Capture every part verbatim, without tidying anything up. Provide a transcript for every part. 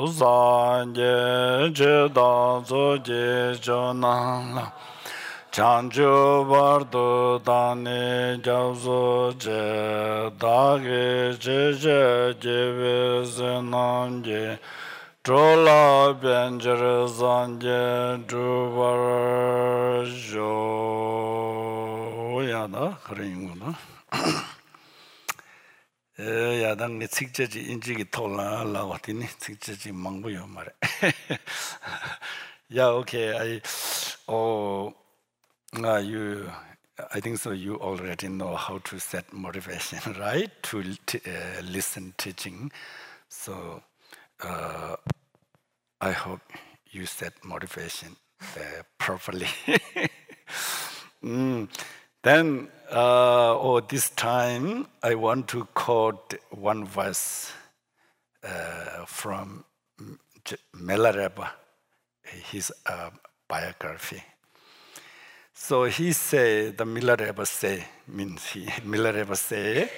zanje je da zo je jo na la chanjo bardo dane jazo je da ge je je je ve zenanje trola benjer zanje duvar jo ya da 그런구나. 에 야당 직제지 인지기 돌아라고 했더니 직제지 망부요 말해. Yeah, okay. I oh uh, you I think so you already know how to set motivation, right? To uh, listen teaching. So uh, I hope you set motivation uh, properly. mm. Then, uh, oh, this time I want to quote one verse uh, from Milarepa, his uh, biography. So he say, the Milarepa say, means he, Milarepa say,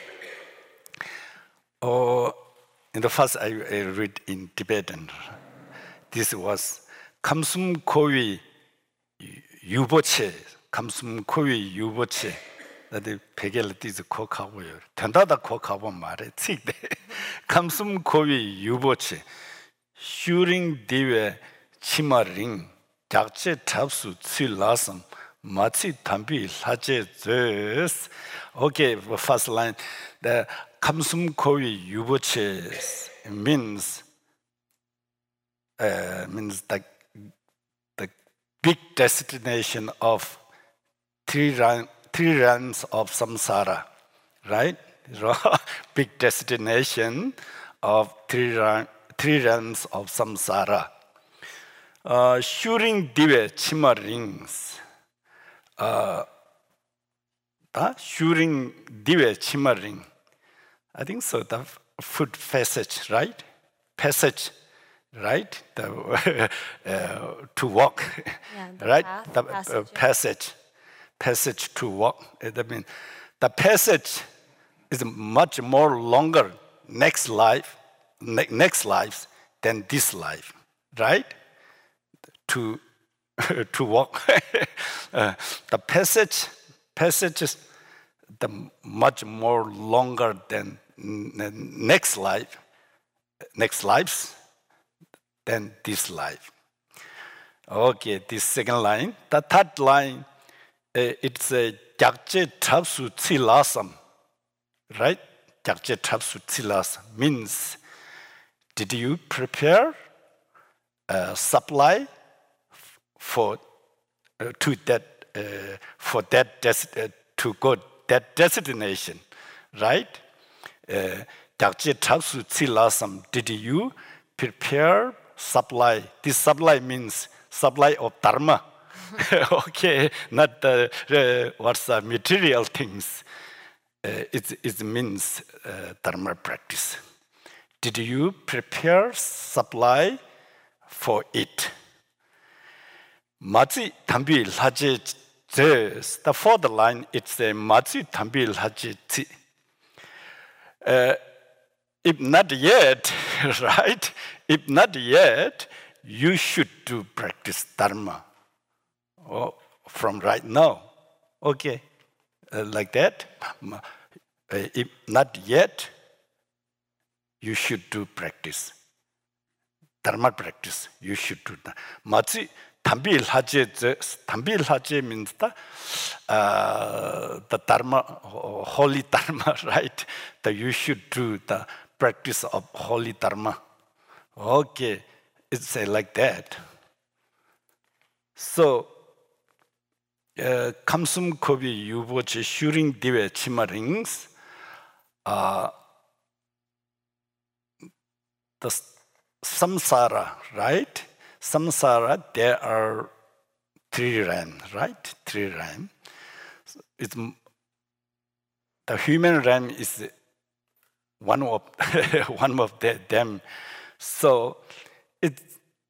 oh, in the first I, I read in Tibetan, this was Kamsum Kowi Yuboche. 감숨 코위 유보치 나도 베겔 디즈 코카고요 된다다 코카고 말해 칙데 감숨 코위 유보치 슈링 디웨 치마링 작체 탑수 칠라섬 마치 담비 사제 제스 okay first line the 감숨 코위 유보치 means uh, means the the big destination of Three, run, three runs of samsara, right? Big destination of three, run, three runs of samsara. Uh, shooting dive chima rings. Uh, uh, shooting dive chima ring. I think so. The foot passage, right? Passage, right? The, uh, to walk, yeah, the right? Path, the passage, uh, passage. Passage to walk. I mean, the passage is much more longer next life, ne- next lives than this life, right? To to walk, uh, the passage passage is the much more longer than n- next life, next lives than this life. Okay, this second line. The third line. Uh, it's a jakje tapsu tsilasam, right? Jakje tapsu tsilasam means, did you prepare a supply for uh, to that uh, for that des- uh, to go that destination, right? Jakje tapsu tsilasam. Did you prepare supply? This supply means supply of dharma. Okay, not the uh, what's the material things. Uh, it, it means uh, dharma practice. Did you prepare supply for it? Machi tambil haji. The fourth line it's a machi tambil haji. If not yet, right? If not yet, you should do practice dharma. Oh, from right now, okay, uh, like that. Uh, if not yet, you should do practice. Dharma practice, you should do that. Machi tambil haje, tambil haje means the, uh, the dharma, holy dharma, right? That you should do the practice of holy dharma. Okay, it's uh, like that. So, 감숨 코비 유보치 슈링 디웨 치마 rings. Uh, the samsara, right? Samsara, there are three realms, right? Three realms. It's, the human realm is one of one of the, them. So it's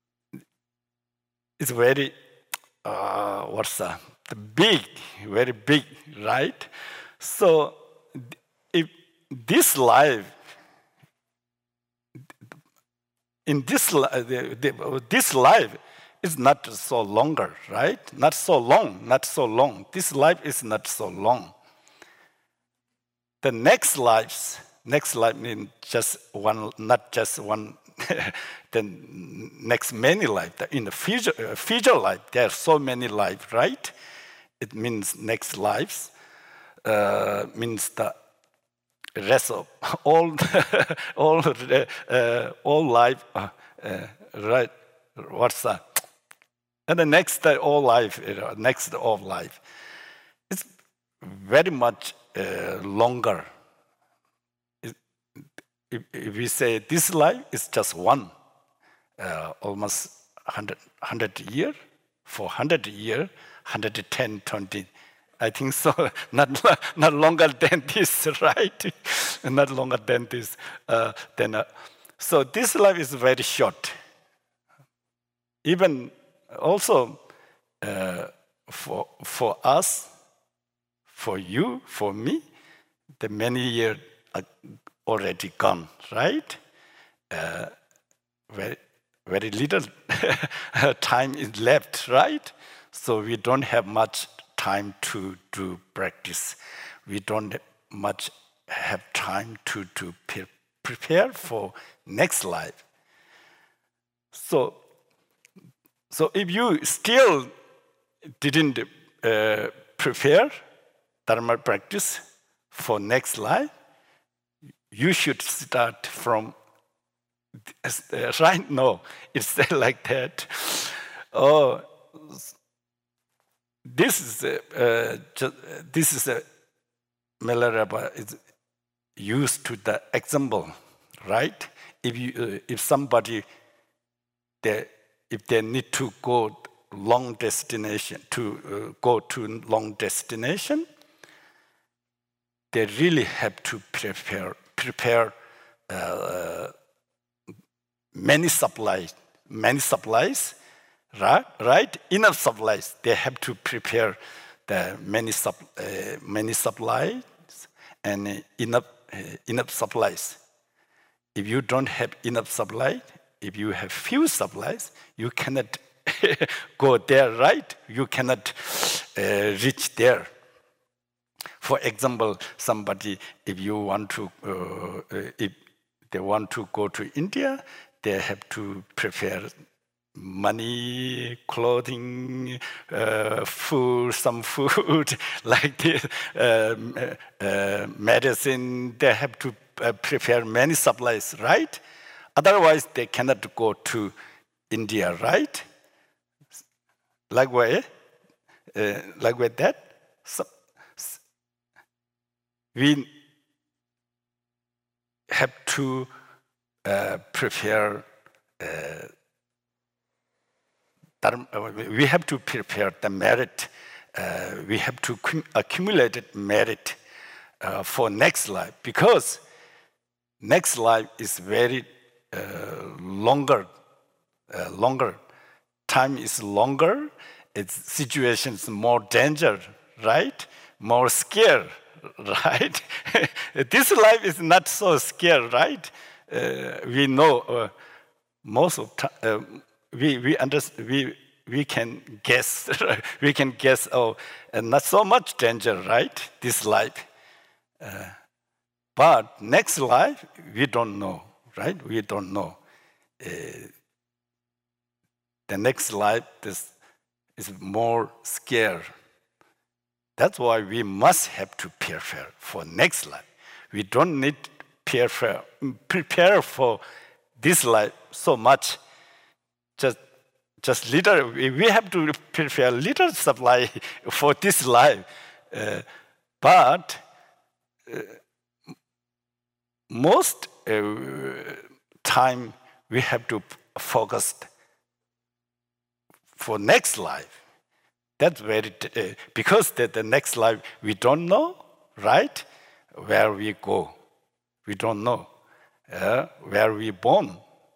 it's very uh, what's that? The big, very big, right? So if this life in this li- uh, the, the, this life is not so longer, right? Not so long, not so long. This life is not so long. The next lives, next life means just one, not just one. The next many life. In the future, uh, future life, there are so many life, right? It means next lives uh, means the rest of all, all, uh, all life, uh, uh, right? What's that? And the next uh, all life, you know, next of life, it's very much uh, longer. It, if, if we say this life is just one, uh, almost one hundred, one hundred year, for one hundred year, one hundred ten, twenty. I think so. Not not longer than this, right? Not longer than this. Uh, then, uh, so this life is very short. Even also uh, for for us, for you, for me, the many years are already gone, right? Uh, very very little time is left, right? So we don't have much time to do practice. We don't much have time to, to pre- prepare for next life. So, so if you still didn't uh, prepare Dharma practice for next life, you should start from uh, right now. It's like that. Oh, this is a, uh, just, this is a Milarepa is used to the example, right? If you uh, if somebody they if they need to go long destination to uh, go to long destination, they really have to prepare prepare uh, many supplies many supplies. Right, right. Enough supplies. They have to prepare the many sup, uh, many supplies and uh, enough uh, enough supplies. If you don't have enough supply, if you have few supplies, you cannot go there. Right? You cannot uh, reach there. For example, somebody, if you want to, uh, uh, if they want to go to India, they have to prepare money, clothing, uh, food, some food, like this, um, uh, uh, medicine. They have to uh, prepare many supplies, right? Otherwise, they cannot go to India, right? Likewise, uh, likewise that, so, we have to uh, prepare. Uh, We have to prepare the merit. Uh, we have to accumulate merit uh, for next life, because next life is very uh, longer. Uh, longer time is longer. Its situation is more danger, right? More scare, right? This life is not so scare, right? Uh, we know uh, most of time. Uh, We we understand, we we can guess we can guess oh, and not so much danger, right? This life, uh, but next life we don't know, right? We don't know. Uh, the next life is is more scary. That's why we must have to prepare for next life. We don't need prepare prepare for this life so much. Just, just little. We have to prepare little supply for this life, uh, but uh, most uh, time we have to focus for next life. That's very uh, because the, the next life we don't know, right? Where we go, we don't know. Uh, where we born.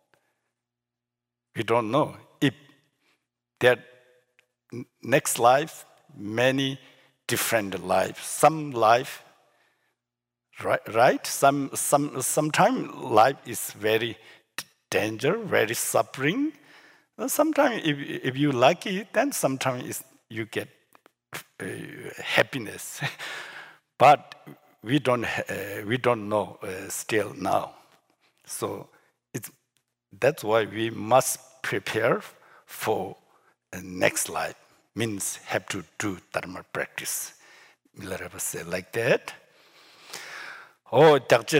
We don't know. If there next life, many different lives. Some life, right? right? Some some sometime life is very danger, very suffering. Sometimes if, if you like it, then sometimes you get uh, happiness. But we don't, uh, we don't know uh, still now. So it's, that's why we must prepare for the next life. Means have to do Dharma practice. Miller say like that. Oh,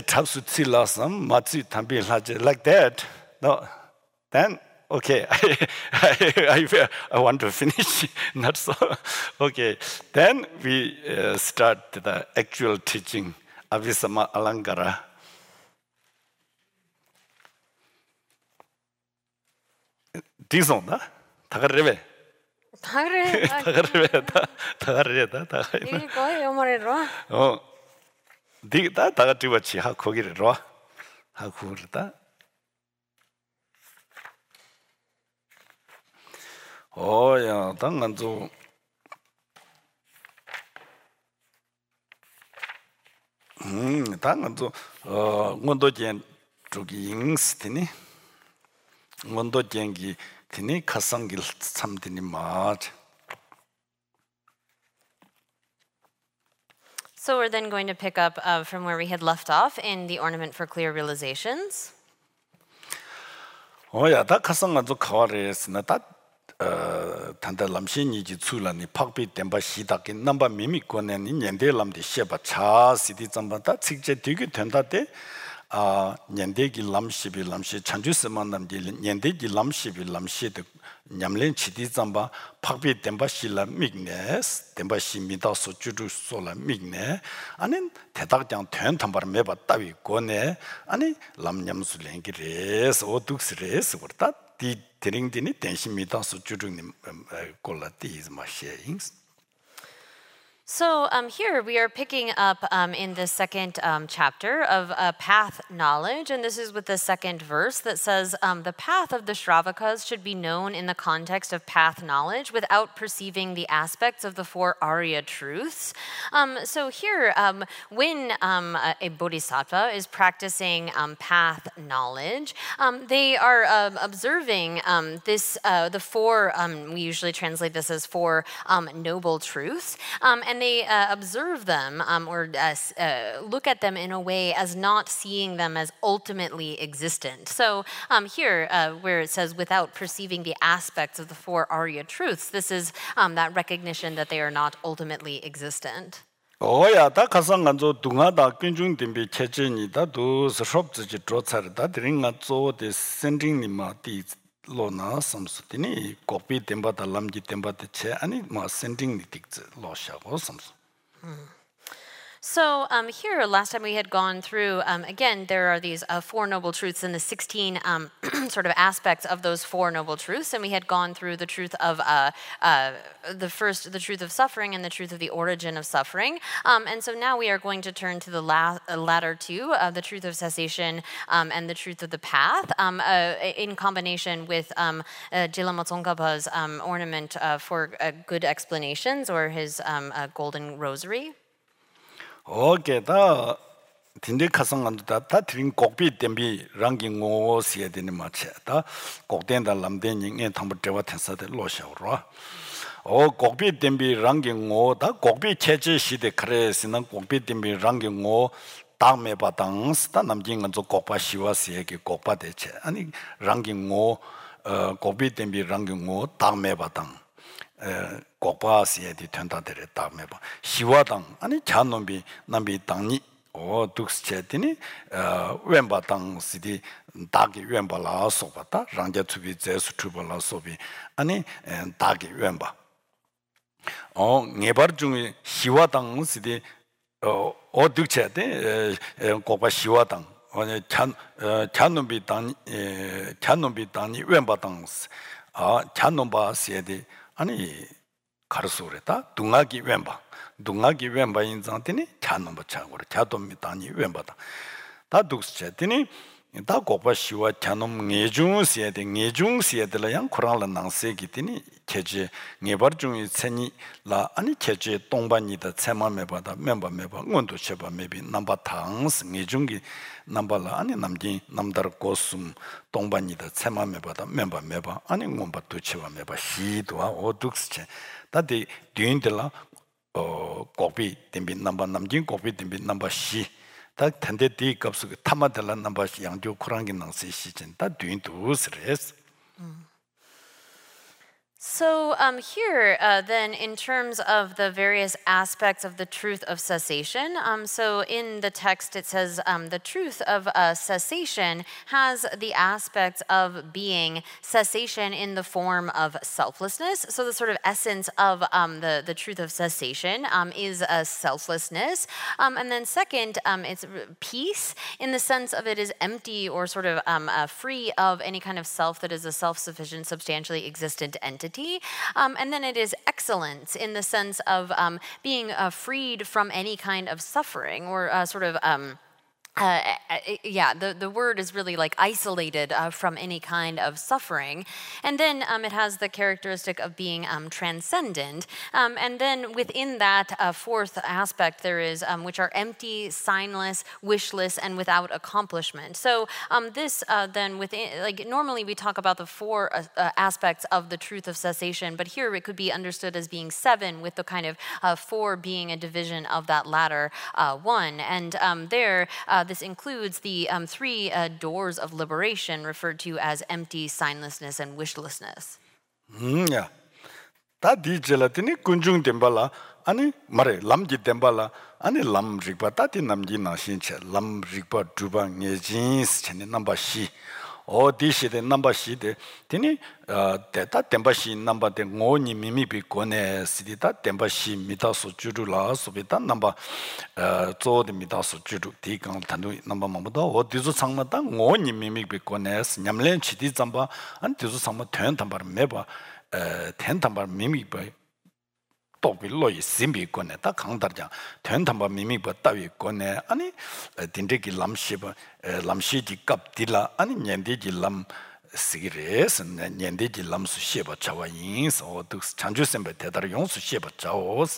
like that. No, then okay. I, I, I want to finish. Not so. Okay. Then we uh, start the actual teaching. Abhisama Alankara. This one, da? Tagareve. Tagareve. Tagareve. Tagareve. Tagareve. 이거 거예요, 말이로. 어. 네가 다 같이 같이 하 거기를 와. 하고 그러다. 어야, 당간 좀 음, 당간 좀 어, 원도전 저기 잉스티니. 원도전기 티니 가상길 삼디니 맞. So we're then going to pick up uh, from where we had left off in the Ornament for Clear Realizations. 어야, 다 가상간 좀 가와레스나 다 어, 단다 람신이지 출라니 팍비 템바 시다게 넘바 미미코네니 년대람데 셰바 차 시디 잠바다 직제 되게 된다데 아 년대기 람시비 람시 찬주스만 남디 년대기 람시비 람시데 냠렌 치디 잠바 팍비 템바 실라 미그네스 템바 시미다 소주루 솔라 미그네 아니 대닥장 된 탐바를 매바 따위 고네 아니 람냠술랭기레스 오둑스레스 그렇다 디 드링디니 텐심미다 소주루님 콜라티 is my sharings. So um, here we are picking up um, in the second um, chapter of uh, path knowledge, and this is with the second verse that says, um, the path of the Shravakas should be known in the context of path knowledge without perceiving the aspects of the four Arya truths. Um, so here, um, when um, a bodhisattva is practicing um, path knowledge, um, they are um, observing um, this, uh, the four, um, we usually translate this as four um, noble truths, um, and they uh, observe them um, or uh, uh, look at them in a way as not seeing them as ultimately existent. So um, here, uh, where it says without perceiving the aspects of the four Arya truths, this is um, that recognition that they are not ultimately existent. 오야, 다 가상간조 둥하다 근중된비 체전이다 두 스롭즈지 조차르다 드링가 조데 센딩니마티 로나 삼수티니 코피 템바다 람지 템바데 체 아니 마 센딩니 틱즈 로샤고 삼수. So um, here, last time we had gone through, um, again, there are these uh, Four Noble Truths and the sixteen um, sort of aspects of those Four Noble Truths, and we had gone through the truth of uh, uh, the first, the truth of suffering and the truth of the origin of suffering. Um, and so now we are going to turn to the la- uh, latter two, uh, the truth of cessation um, and the truth of the path, um, uh, in combination with um, uh, Jilama Tsongkhapa's um, ornament uh, for uh, good explanations, or his um, uh, golden rosary. 오게다 딘데 가상간다 다 드린 곡비 댐비 랑긴 오시에 되는 마체다 곡된다 람데닝에 담버대와 텐사데 로샤오로 오 곡비 댐비 랑긴 오다 곡비 체제 시대 그래스는 곡비 댐비 랑긴 오 다음에 바당스다 남긴 저 곡바 시와시에게 곡바 대체 아니 랑긴 오 곡비 댐비 랑긴 오 다음에 바당 고바시에디 텐다데레 다메바 시와당 아니 잔놈비 남비 당니 오 둑스체티니 웬바당 시디 다기 웬바라 소바다 랑제투비 제수투발라 소비 아니 다기 웬바 어 네버 중에 시와당 시디 어 어둑체데 고바 시와당 아니 잔 잔놈비 당 잔놈비 당니 웬바당 아 잔놈바시에디 아니 가르소레다 둥아기 웬바 둥아기 웬바 인상티니 찬놈바 차고로 자돔미다니 웬바다 다 독스체티니 다 고바 시와 잔놈 뇌중시에 된 뇌중시에들 양 코랑라 낭세기 되니 계제 뇌버 중에 세니 라 아니 계제 동반이다 세마메 받아 멤버 멤버 원도 셔바 메비 넘버 당스 뇌중기 넘버라 아니 남지 남다르 고숨 동반이다 세마메 받아 멤버 멤버 아니 원바 도치와 메바 시도와 오둑스체 다디 뒤인들라 어 고비 dembi 넘버 남진 고비 dembi 넘버 시 다 텐데 디 값을 타마들란 넘버 양조 쿠랑기 낭세 시즌 다 뒤인도 스레스 So um, here, uh, then, in terms of the various aspects of the truth of cessation, um, so in the text it says um, the truth of uh, cessation has the aspects of being cessation in the form of selflessness. So the sort of essence of um, the, the truth of cessation um, is uh, selflessness. Um, and then second, um, it's peace in the sense of it is empty or sort of um, uh, free of any kind of self that is a self-sufficient, substantially existent entity. Um, and then it is excellence in the sense of um, being uh, freed from any kind of suffering or uh, sort of um, Uh, yeah, the, the word is really like isolated uh, from any kind of suffering. And then um, it has the characteristic of being um, transcendent. Um, and then within that uh, fourth aspect, there is, um, which are empty, signless, wishless, and without accomplishment. So um, this uh, then within, like normally we talk about the four uh, uh, aspects of the truth of cessation, but here it could be understood as being seven, with the kind of uh, four being a division of that latter uh, one. And um, there, uh, this includes the um, three uh, doors of liberation referred to as empty, signlessness, and wishlessness. 음, 야. 다 디젤라티니 군중 덴발라 아니 말에 람지 덴발라 아니 람 리바 따티 남지 나신체 람 리바 두바 녜진스 체네 넘버시 어디시데 넘버시데 티니 어 데타 덴바시 넘버데 오니 미미비 고네 시디다 덴바시 미다소 주루라 소비다 넘버 어 조데 미다소 주루 디강 단도 넘버 뭐도 어디서 상마다 오니 미미비 고네 냠렌 치디 잠바 안 디서 상마 된 담바 메바 에 텐담바 미미비 또빌로이 심비 고네 다 강다장 텐담바 미미비 따위 고네 아니 딘데기 람시바 람시지 갑딜라 아니 년디지 람 시레스 년디지 람수 시바 차와인스 어둑 찬주sembe 대다로 용수 시바 차오스.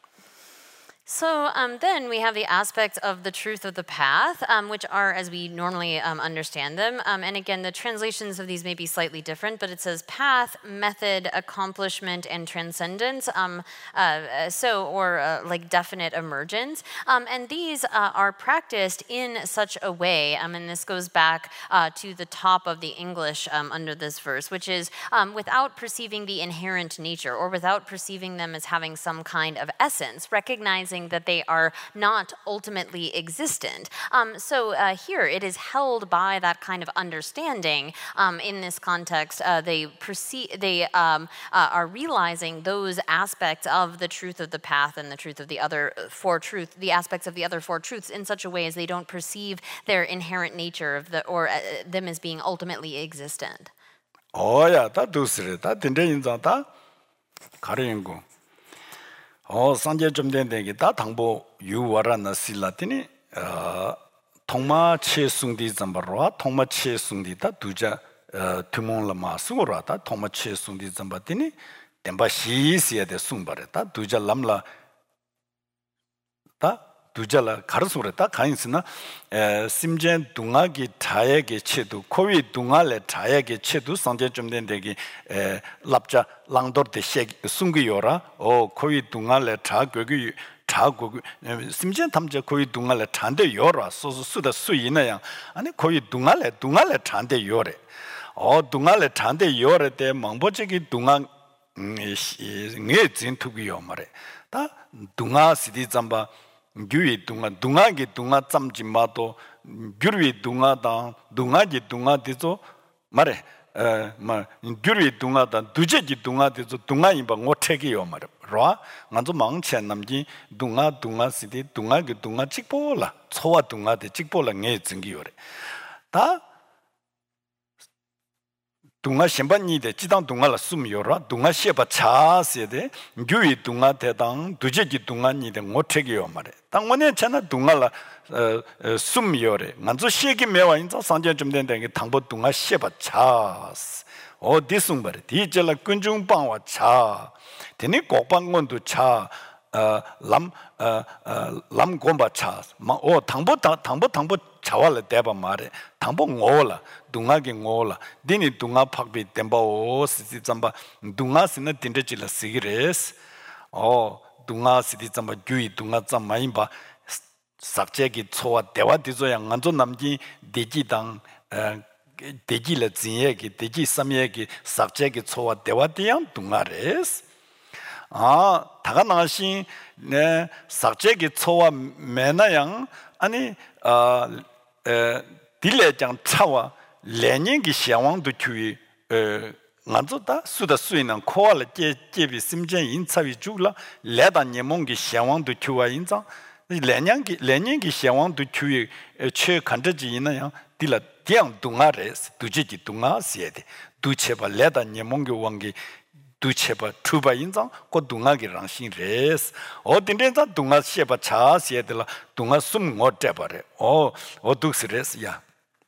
So um, then we have the aspects of the truth of the path, um, which are as we normally um, understand them. Um, and again, the translations of these may be slightly different, but it says path, method, accomplishment, and transcendence. Um, uh, so, or uh, like definite emergence. Um, and these uh, are practiced in such a way, um, and this goes back uh, to the top of the English um, under this verse, which is um, without perceiving the inherent nature or without perceiving them as having some kind of essence, recognizing that they are not ultimately existent. Um, so uh, here it is held by that kind of understanding. Um, in this context, uh, they perceive, they um, uh, are realizing those aspects of the truth of the path and the truth of the other four truths, the aspects of the other four truths, in such a way as they don't perceive their inherent nature of the or uh, them as being ultimately existent. Oh yeah, that does it. That didn't that 가려인고. 어 산제 좀 된데기 다 당보 유와라나 실라티니 어 통마 체숭디 잠바로와 통마 체숭디다 두자 어 투몽라마 수고라다 통마 체숭디 잠바티니 템바시시에데 숭바레다 두자 람라 다 두자라 가르소레다 가인스나 에 심젠 둥아기 자에게 체도 코위 둥알레 자에게 체도 상제 좀 된데기 에 랍자 랑도르데 셰 숭기요라 어 코위 둥알레 자고기 자고 심젠 탐제 코위 둥알레 잔데 요라 소소 수다 수이나야 아니 코위 둥알레 둥알레 잔데 요레 어 둥알레 잔데 요레 때 망보적이 둥아 네 진투기요 말에 다 둥아 시디 잠바 규이 둥아 둥아기 둥아 짬지 마도 규리 둥아다 둥아지 둥아디서 말해 에말 규리 둥아다 두제지 둥아디서 둥아이 방 오태기요 말해 라 먼저 망치 남지 둥아 둥아 시디 둥아기 둥아 찍볼라 초와 둥아데 찍볼라 네 증기요래 다 동아 심반니데 지당 동아라 숨요라 동아 셰바 차세데 규이 동아 대당 두제기 동아니데 못책이요 말에 당원에 전에 동아라 숨요래 만조 셰기 매와 인자 상전 좀 된다는 게 당보 동아 셰바 차스 어디 숨바래 디젤라 근중방와 차 되니 꼭방건도 차 람, 람 곰바 차, 어, 당보, 당보, 당보 차와라 대바 말에, 당보 ng오라, 둥아기 ng오라, 디니 둥아 팍비 템바 오 시티 잠바, 둥아 시나 딘데질라 시기레스, 어, 둥아 시티 잠바 규이 둥아 잠마임바, 삭제기 초와 대화 디조야 안조 남기 대지당 대지라 진예기 대지 삼예기 삭제기 초와 대화 디양 둥아레스. 아, 다가 나신 네 삭제기 초와 매나양 아니 어 딜레장 차와 레닝기 샤왕도 추이 에 만조다 수다 수이는 코알 제제비 심전 인차위 주라 레다 예몽기 샤왕도 추와 인자 레냥기 레닝기 샤왕도 추이 최 간저지 있나요 딜라 디앙 동아레스 두지기 동아시에데 두체바 레다 예몽기 왕기 두체바 투바 인장 고 동아기랑 신레스 어딘데자 동아 셰바 차시에들라 동아 숨 못잡아래 어 어둑스레스야.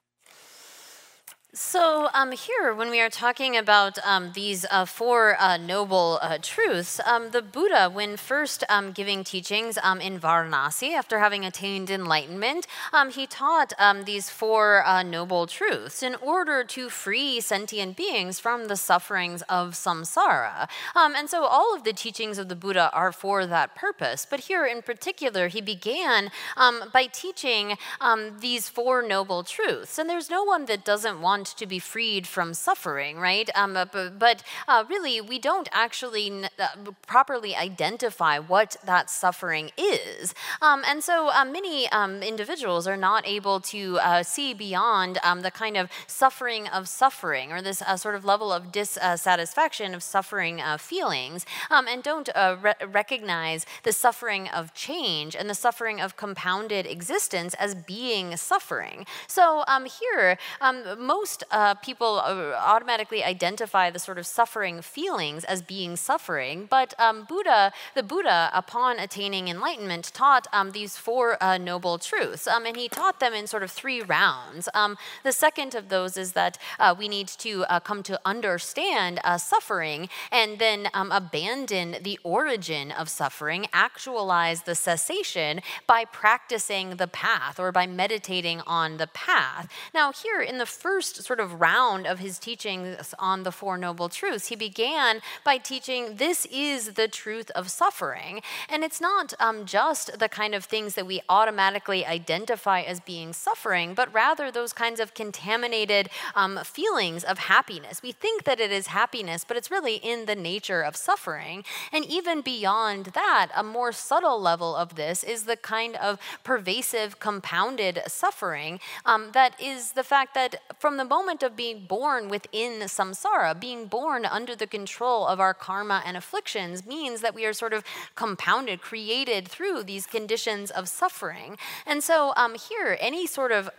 So um, here, when we are talking about um, these uh, four uh, noble uh, truths, um, the Buddha, when first um, giving teachings um, in Varanasi, after having attained enlightenment, um, he taught um, these four uh, noble truths in order to free sentient beings from the sufferings of samsara. Um, and so all of the teachings of the Buddha are for that purpose. But here in particular, he began um, by teaching um, these four noble truths. And there's no one that doesn't want to be freed from suffering, right? Um, but but uh, really, we don't actually n- uh, properly identify what that suffering is. Um, and so uh, many um, individuals are not able to uh, see beyond um, the kind of suffering of suffering, or this uh, sort of level of dissatisfaction of suffering uh, feelings, um, and don't uh, re- recognize the suffering of change and the suffering of compounded existence as being suffering. So um, here, um, most Uh, people uh, automatically identify the sort of suffering feelings as being suffering, but um, Buddha, the Buddha, upon attaining enlightenment, taught um, these four uh, noble truths, um, and he taught them in sort of three rounds. Um, the second of those is that uh, we need to uh, come to understand uh, suffering, and then um, abandon the origin of suffering, actualize the cessation by practicing the path or by meditating on the path. Now, here in the first sort of round of his teachings on the Four Noble Truths, he began by teaching this is the truth of suffering. And it's not um, just the kind of things that we automatically identify as being suffering, but rather those kinds of contaminated um, feelings of happiness. We think that it is happiness, but it's really in the nature of suffering. And even beyond that, a more subtle level of this is the kind of pervasive, compounded suffering um, that is the fact that from the moment of being born within samsara, being born under the control of our karma and afflictions means that we are sort of compounded, created through these conditions of suffering. And so um, here, any sort of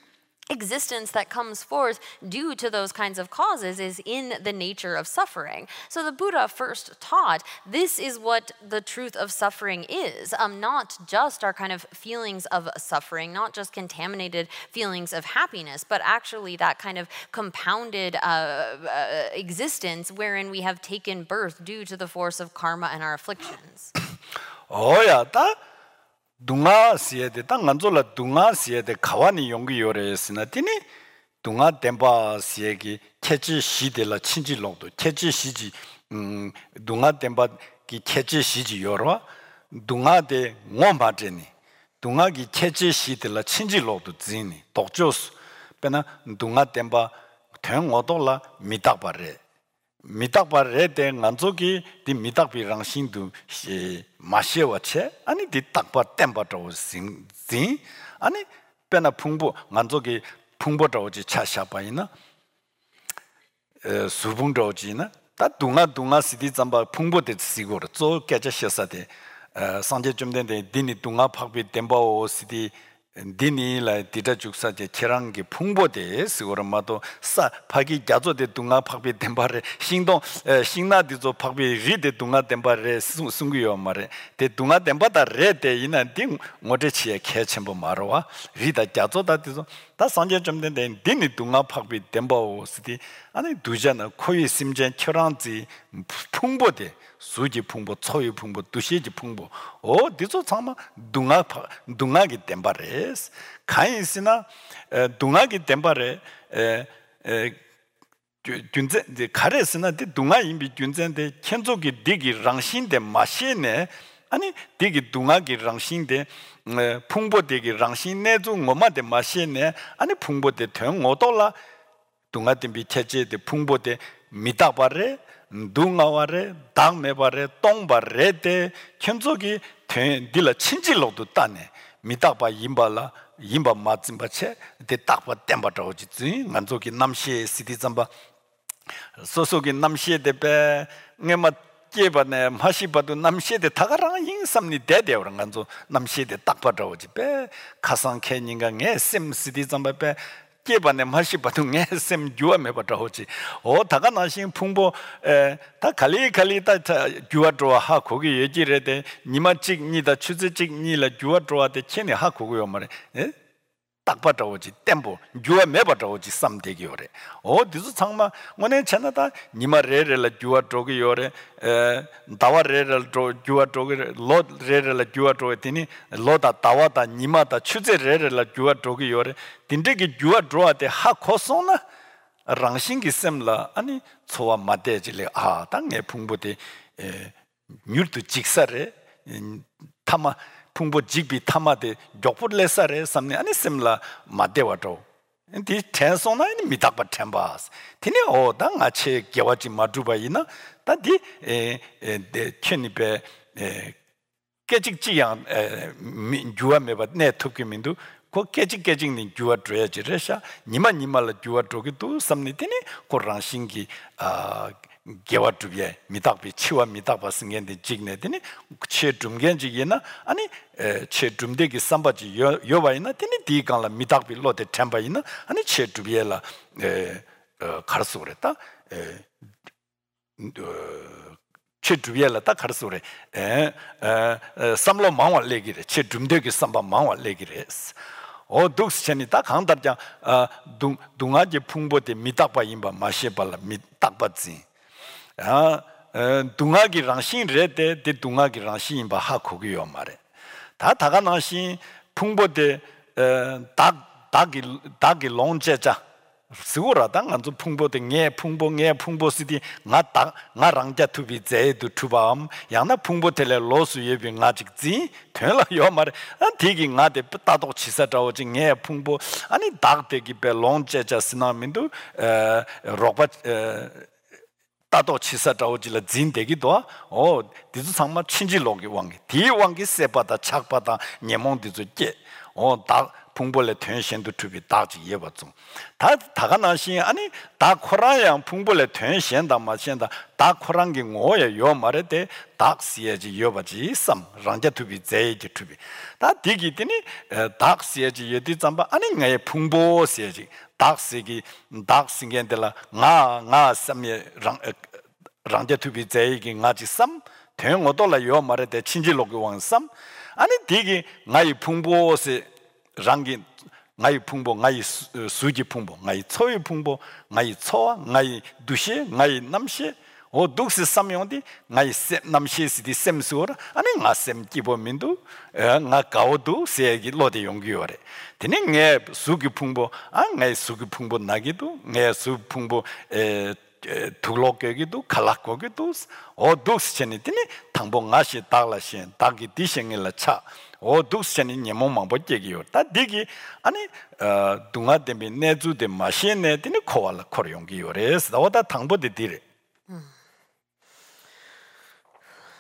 existence that comes forth due to those kinds of causes is in the nature of suffering. So the Buddha first taught this is what the truth of suffering is, um, not just our kind of feelings of suffering, not just contaminated feelings of happiness, but actually that kind of compounded uh, uh, existence wherein we have taken birth due to the force of karma and our afflictions. Oh yeah, that 동아 시에데 땅 안졸라 동아 시에데 가와니 용기 요래스나 티니 동아 덴바 시에기 캐지 시데라 친지롱도 캐지 시지 음 동아 덴바 기 캐지 시지 요로 동아데 몬바제니 동아기 캐지 시데라 친지롱도 지니 독조스 베나 동아 덴바 땡오돌라 미탁바레 미탁바레데 간조기 디 미탁비랑 신도 마시와체 아니 디 딱바 템바도 싱진 아니 베나 풍부 간조기 풍부도지 차샤바이나 에 수붕도지나 다 동아 동아 시디 잠바 풍부데 시고로 조 깨져셔서데 에 상제 좀 된데 디니 동아 팍비 템바오 시디 디니라 디다죽사제 체랑기 풍보대 스고르마도 사 파기 자조데 둥아 파비 덴바레 신동 신나디조 파비 리데 둥아 덴바레 숭구요 말에 데 둥아 덴바다 레데 이나 딩 모데치에 개첨보 마로와 리다 자조다디조 다 산제 좀 된데 디니 둥아 파비 덴바오스디 아니 두잖아 코이 심제 처랑지 풍보대 수지 풍보, 초유 풍보, 두시지 풍보. 어, 디조 정말 둥아 둥아기 템바레스. 가인스나 둥아기 템바레 에 에 균제 가레스나 디 둥아 임비 균제인데 천족이 디기 랑신데 마시네. 아니 디기 둥아기 랑신데 풍보 디기 랑신네 중 뭐마데 마시네. 아니 풍보데 된 오돌라 둥아데 비체제데 풍보데 미다바레 둥아와레 당메바레 똥바레데 천족이 딜라 친질로도 따네 미다바 임발라 임바 맞음바체 데 딱바 땜바도지 만족이 남시 시티잠바 소소기 남시에데베 녜마 깨바네 마시바도 남시에데 다가랑 인삼니 데데오랑 간조 남시에데 딱바도지 베 가상케닝가 녜셈 시티잠바베 깨바네 마시바도 녜셈 주아메바도지 어 다가 나신 풍보 에다 갈리 갈리다 주아드와 하 거기 예지레데 니마찍니다 추즈찍니라 주아드와데 체네 하 거고요 말에 에 딱 받아오지 템보 주아 매받아오지 쌈되기요래 어 디스 정말 오늘 전화다 니마레레라 주아드고요래 에 다와레레라 주아드고 로레레라 주아드고더니 로다 다와다 니마다 추제레레라 주아드고요래 딘데기 주아드로한테 하 코소나 랑싱기 셈라 아니 소와 마데질레 아 당내 풍부대 에 뉴르트 직사레 타마 풍부 직비 타마데 족불레사레 삼네 아니 셈라 마데와도 디 텐소나니 미탁바 템바스 티네 오당 아체 개와지 마두바이나 다디 에에 켄니베 에 깨직지양 에 주아메바 네 토끼민도 고 깨직깨직니 주아드레지레샤 니마 니말라 주아드로기도 삼니티니 고랑싱기 아 개와두비에 미탁비 치와 미탁바 승겐데 직네더니 체dum겐지기나 아니 체dum데기 삼바지 요바이나 티니 디간라 미탁비 로데 템바이나 아니 체두비엘라 에 가르스 그랬다 에 체두비엘라 딱 가르스 그래 에 삼로 망와 레기레 체dum데기 삼바 망와 레기레스 어 독스천이 딱 강다자 둥 둥아지 풍보데 미탁바 임바 마셰발라 미탁바지 아 둥아기 랑신 레데 데 둥아기 랑신 바 하코기요 말에 다 다가 나신 풍보데 딱 딱이 딱이 롱제자 스고라다 간주 풍보데 녜 풍보 녜 풍보스디 나딱 나랑자 투비 제도 투밤 양나 풍보텔레 로스 예비 나직지 되라 요 말에 디기 나데 따도 치사다오지 녜 풍보 아니 딱데기 베 롱제자 스나민도 에 로바 따도 치사다오지라 진대기도 어 디즈 상마 친지록이 왕기 디 왕기 세바다 착바다 녀몽디즈 께어다 풍벌레 텐션도 투비 다지 예버좀 다 다가 나시 아니 다 코라양 풍벌레 텐션다 마신다 다 코랑기 뭐에 요 말에데 닥시에지 여바지 쌈 랑자 투비 제지 투비 다 디기더니 닥시에지 예디 잠바 아니 내 풍보세지 닥시기 닥싱겐들라 나나 쌈에 랑 랑자 투비 제기 나지 쌈 대응어돌라 요 말에데 친지록이 왕쌈 아니 디기 나이 풍보세 랑기 나이 풍보 나이 수지 풍보 나이 초유 풍보 나이 초와 나이 두시 나이 남시 오 독스 삼용디 나이 셈 남시스디 셈스오라 아니 나셈 기본민도 나 가오도 세기 로데 용기요래 되네 내 수기 풍보 아 나이 수기 풍보 나기도 내 수 풍보 에 둘록게기도 칼락고기도 오 독스 체니티니 당봉 나시 달라시 다기 디생일라 차 오 독스천이 녀몽만 버째기요 다 디기 아니 어 둥아데미 내주데 마시네 되네 코알라 코용기요레스 나오다 당보데 디레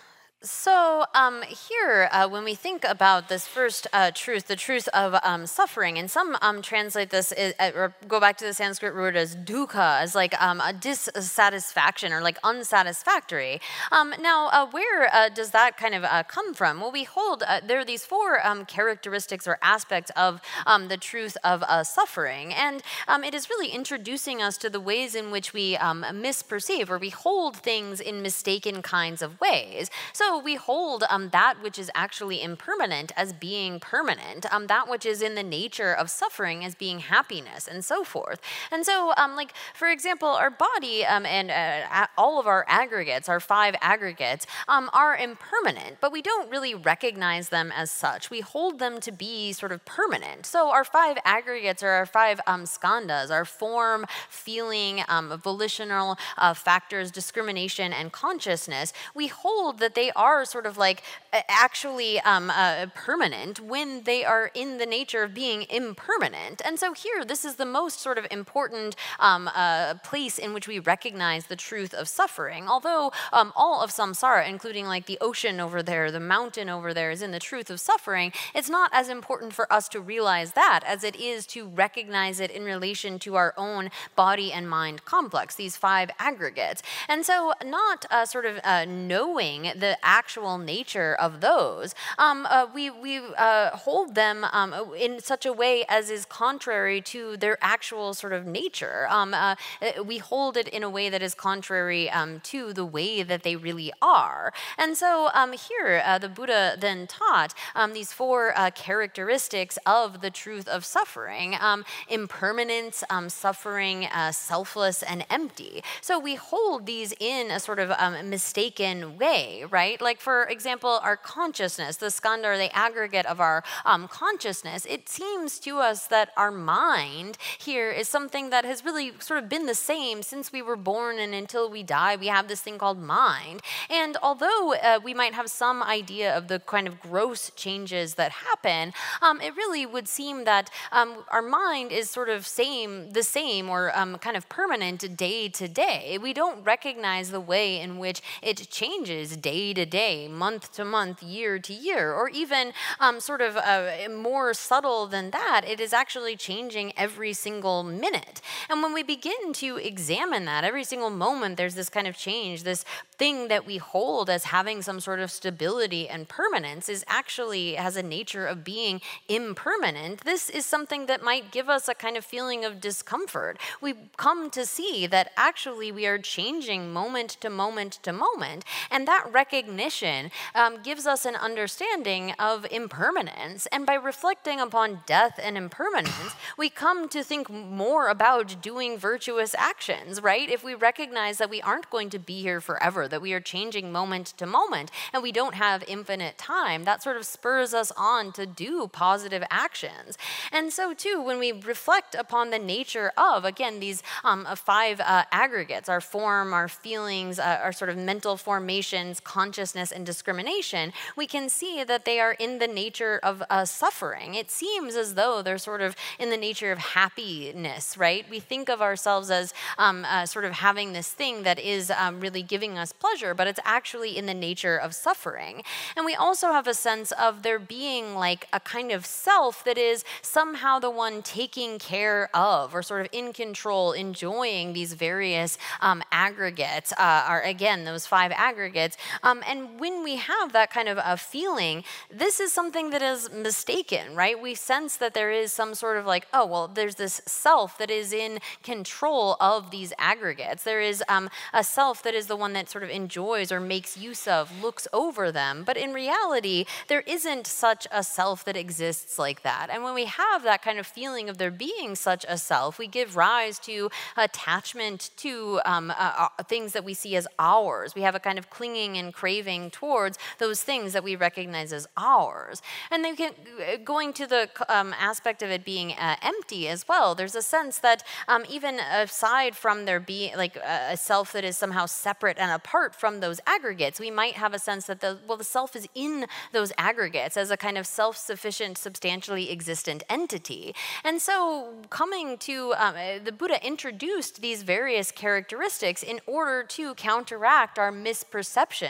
So um, here, uh, when we think about this first uh, truth, the truth of um, suffering, and some um, translate this uh, or go back to the Sanskrit root as dukkha, as like um, a dissatisfaction or like unsatisfactory. Um, now, uh, where uh, does that kind of uh, come from? Well, we hold uh, there are these four um, characteristics or aspects of um, the truth of uh, suffering, and um, it is really introducing us to the ways in which we um, misperceive or we hold things in mistaken kinds of ways. So we hold um, that which is actually impermanent as being permanent, um, that which is in the nature of suffering as being happiness, and so forth. And so, um, like, for example, our body um, and uh, all of our aggregates, our five aggregates, um, are impermanent, but we don't really recognize them as such. We hold them to be sort of permanent. So our five aggregates are our five um, skandhas, our form, feeling, um, volitional uh, factors, discrimination, and consciousness. We hold that they are sort of like actually um, uh, permanent when they are in the nature of being impermanent. And so here, this is the most sort of important um, uh, place in which we recognize the truth of suffering. Although um, all of samsara, including like the ocean over there, the mountain over there, is in the truth of suffering, it's not as important for us to realize that as it is to recognize it in relation to our own body and mind complex, these five aggregates. And so not uh, sort of uh, knowing the actual nature of those, um, uh, we, we uh, hold them um, in such a way as is contrary to their actual sort of nature. Um, uh, we hold it in a way that is contrary um, to the way that they really are. And so um, here, uh, the Buddha then taught um, these four uh, characteristics of the truth of suffering: um, impermanence, um, suffering, uh, selfless, and empty. So we hold these in a sort of um, mistaken way, right? Like, for example, our consciousness, the skandha, the aggregate of our um, consciousness, it seems to us that our mind here is something that has really sort of been the same since we were born and until we die. We have this thing called mind. And although uh, we might have some idea of the kind of gross changes that happen, um, it really would seem that um, our mind is sort of same, the same or um, kind of permanent day to day. We don't recognize the way in which it changes day to day, month to month, year to year, or even um, sort of uh, more subtle than that, it is actually changing every single minute. And when we begin to examine that, every single moment there's this kind of change, this thing that we hold as having some sort of stability and permanence is actually has a nature of being impermanent. This is something that might give us a kind of feeling of discomfort. We come to see that actually we are changing moment to moment to moment, and that recognition um, gives us an understanding of impermanence. And by reflecting upon death and impermanence, we come to think more about doing virtuous actions, right? If we recognize that we aren't going to be here forever, that we are changing moment to moment, and we don't have infinite time, that sort of spurs us on to do positive actions. And so too, when we reflect upon the nature of, again, these um, five uh, aggregates, our form, our feelings, uh, our sort of mental formations, consciousness, and discrimination, we can see that they are in the nature of uh, suffering. It seems as though they're sort of in the nature of happiness, right? We think of ourselves as um, uh, sort of having this thing that is um, really giving us pleasure, but it's actually in the nature of suffering. And we also have a sense of there being like a kind of self that is somehow the one taking care of or sort of in control, enjoying these various um, aggregates, uh, are again, those five aggregates. Um, and when we have that kind of a feeling, this is something that is mistaken, right? We sense that there is some sort of like, oh, well, there's this self that is in control of these aggregates. There is um, a self that is the one that sort of enjoys or makes use of, looks over them. But in reality, there isn't such a self that exists like that. And when we have that kind of feeling of there being such a self, we give rise to attachment to um, uh, uh, things that we see as ours. We have a kind of clinging and craving towards those things that we recognize as ours. And then can, going to the um, aspect of it being uh, empty as well, there's a sense that um, even aside from there being like a self that is somehow separate and apart from those aggregates, we might have a sense that the, well, the self is in those aggregates as a kind of self-sufficient, substantially existent entity. And so coming to, um, the Buddha introduced these various characteristics in order to counteract our misperceptions of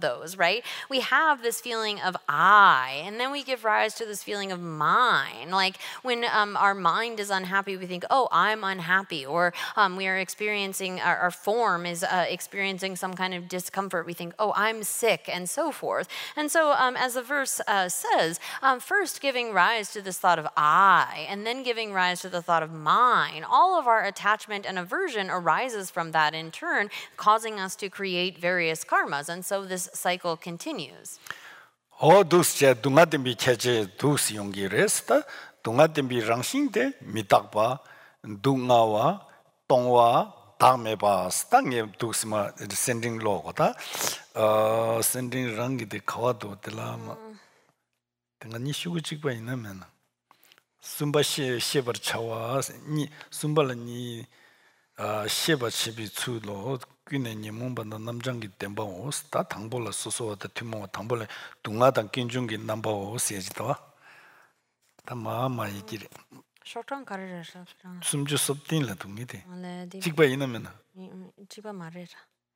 those, right? We have this feeling of I, and then we give rise to this feeling of mine. Like when um, our mind is unhappy, we think, oh, I'm unhappy, or um, we are experiencing, our, our form is uh, experiencing some kind of discomfort. We think, oh, I'm sick, and so forth. And so um, as the verse uh, says, um, first giving rise to this thought of I, and then giving rise to the thought of mine, all of our attachment and aversion arises from that in turn, causing us to create various karmas. And so this cycle continues. 어 두스제 둥아dem비 체제 두스 용기레스다 둥아dem비 랑싱데 미탁바 둥아와 똥와 다메바 스탕에 두스마 sending 로고다 어 sending 랑기데 카와도 들라마 등간이 쉬고 찍고 있으면 숨바시 시버 차와 니 숨발니 아 시버 집이 추로 귀내니 몸반다 남장기 땜바오 스타 당볼라 소소다 팀모 당볼라 둥아당 긴중기 남바오 세지도 담마마 이기리 쇼트랑 가르르서 숨주 섭딘라 둥이데 네 직바 이나면 직바 말해라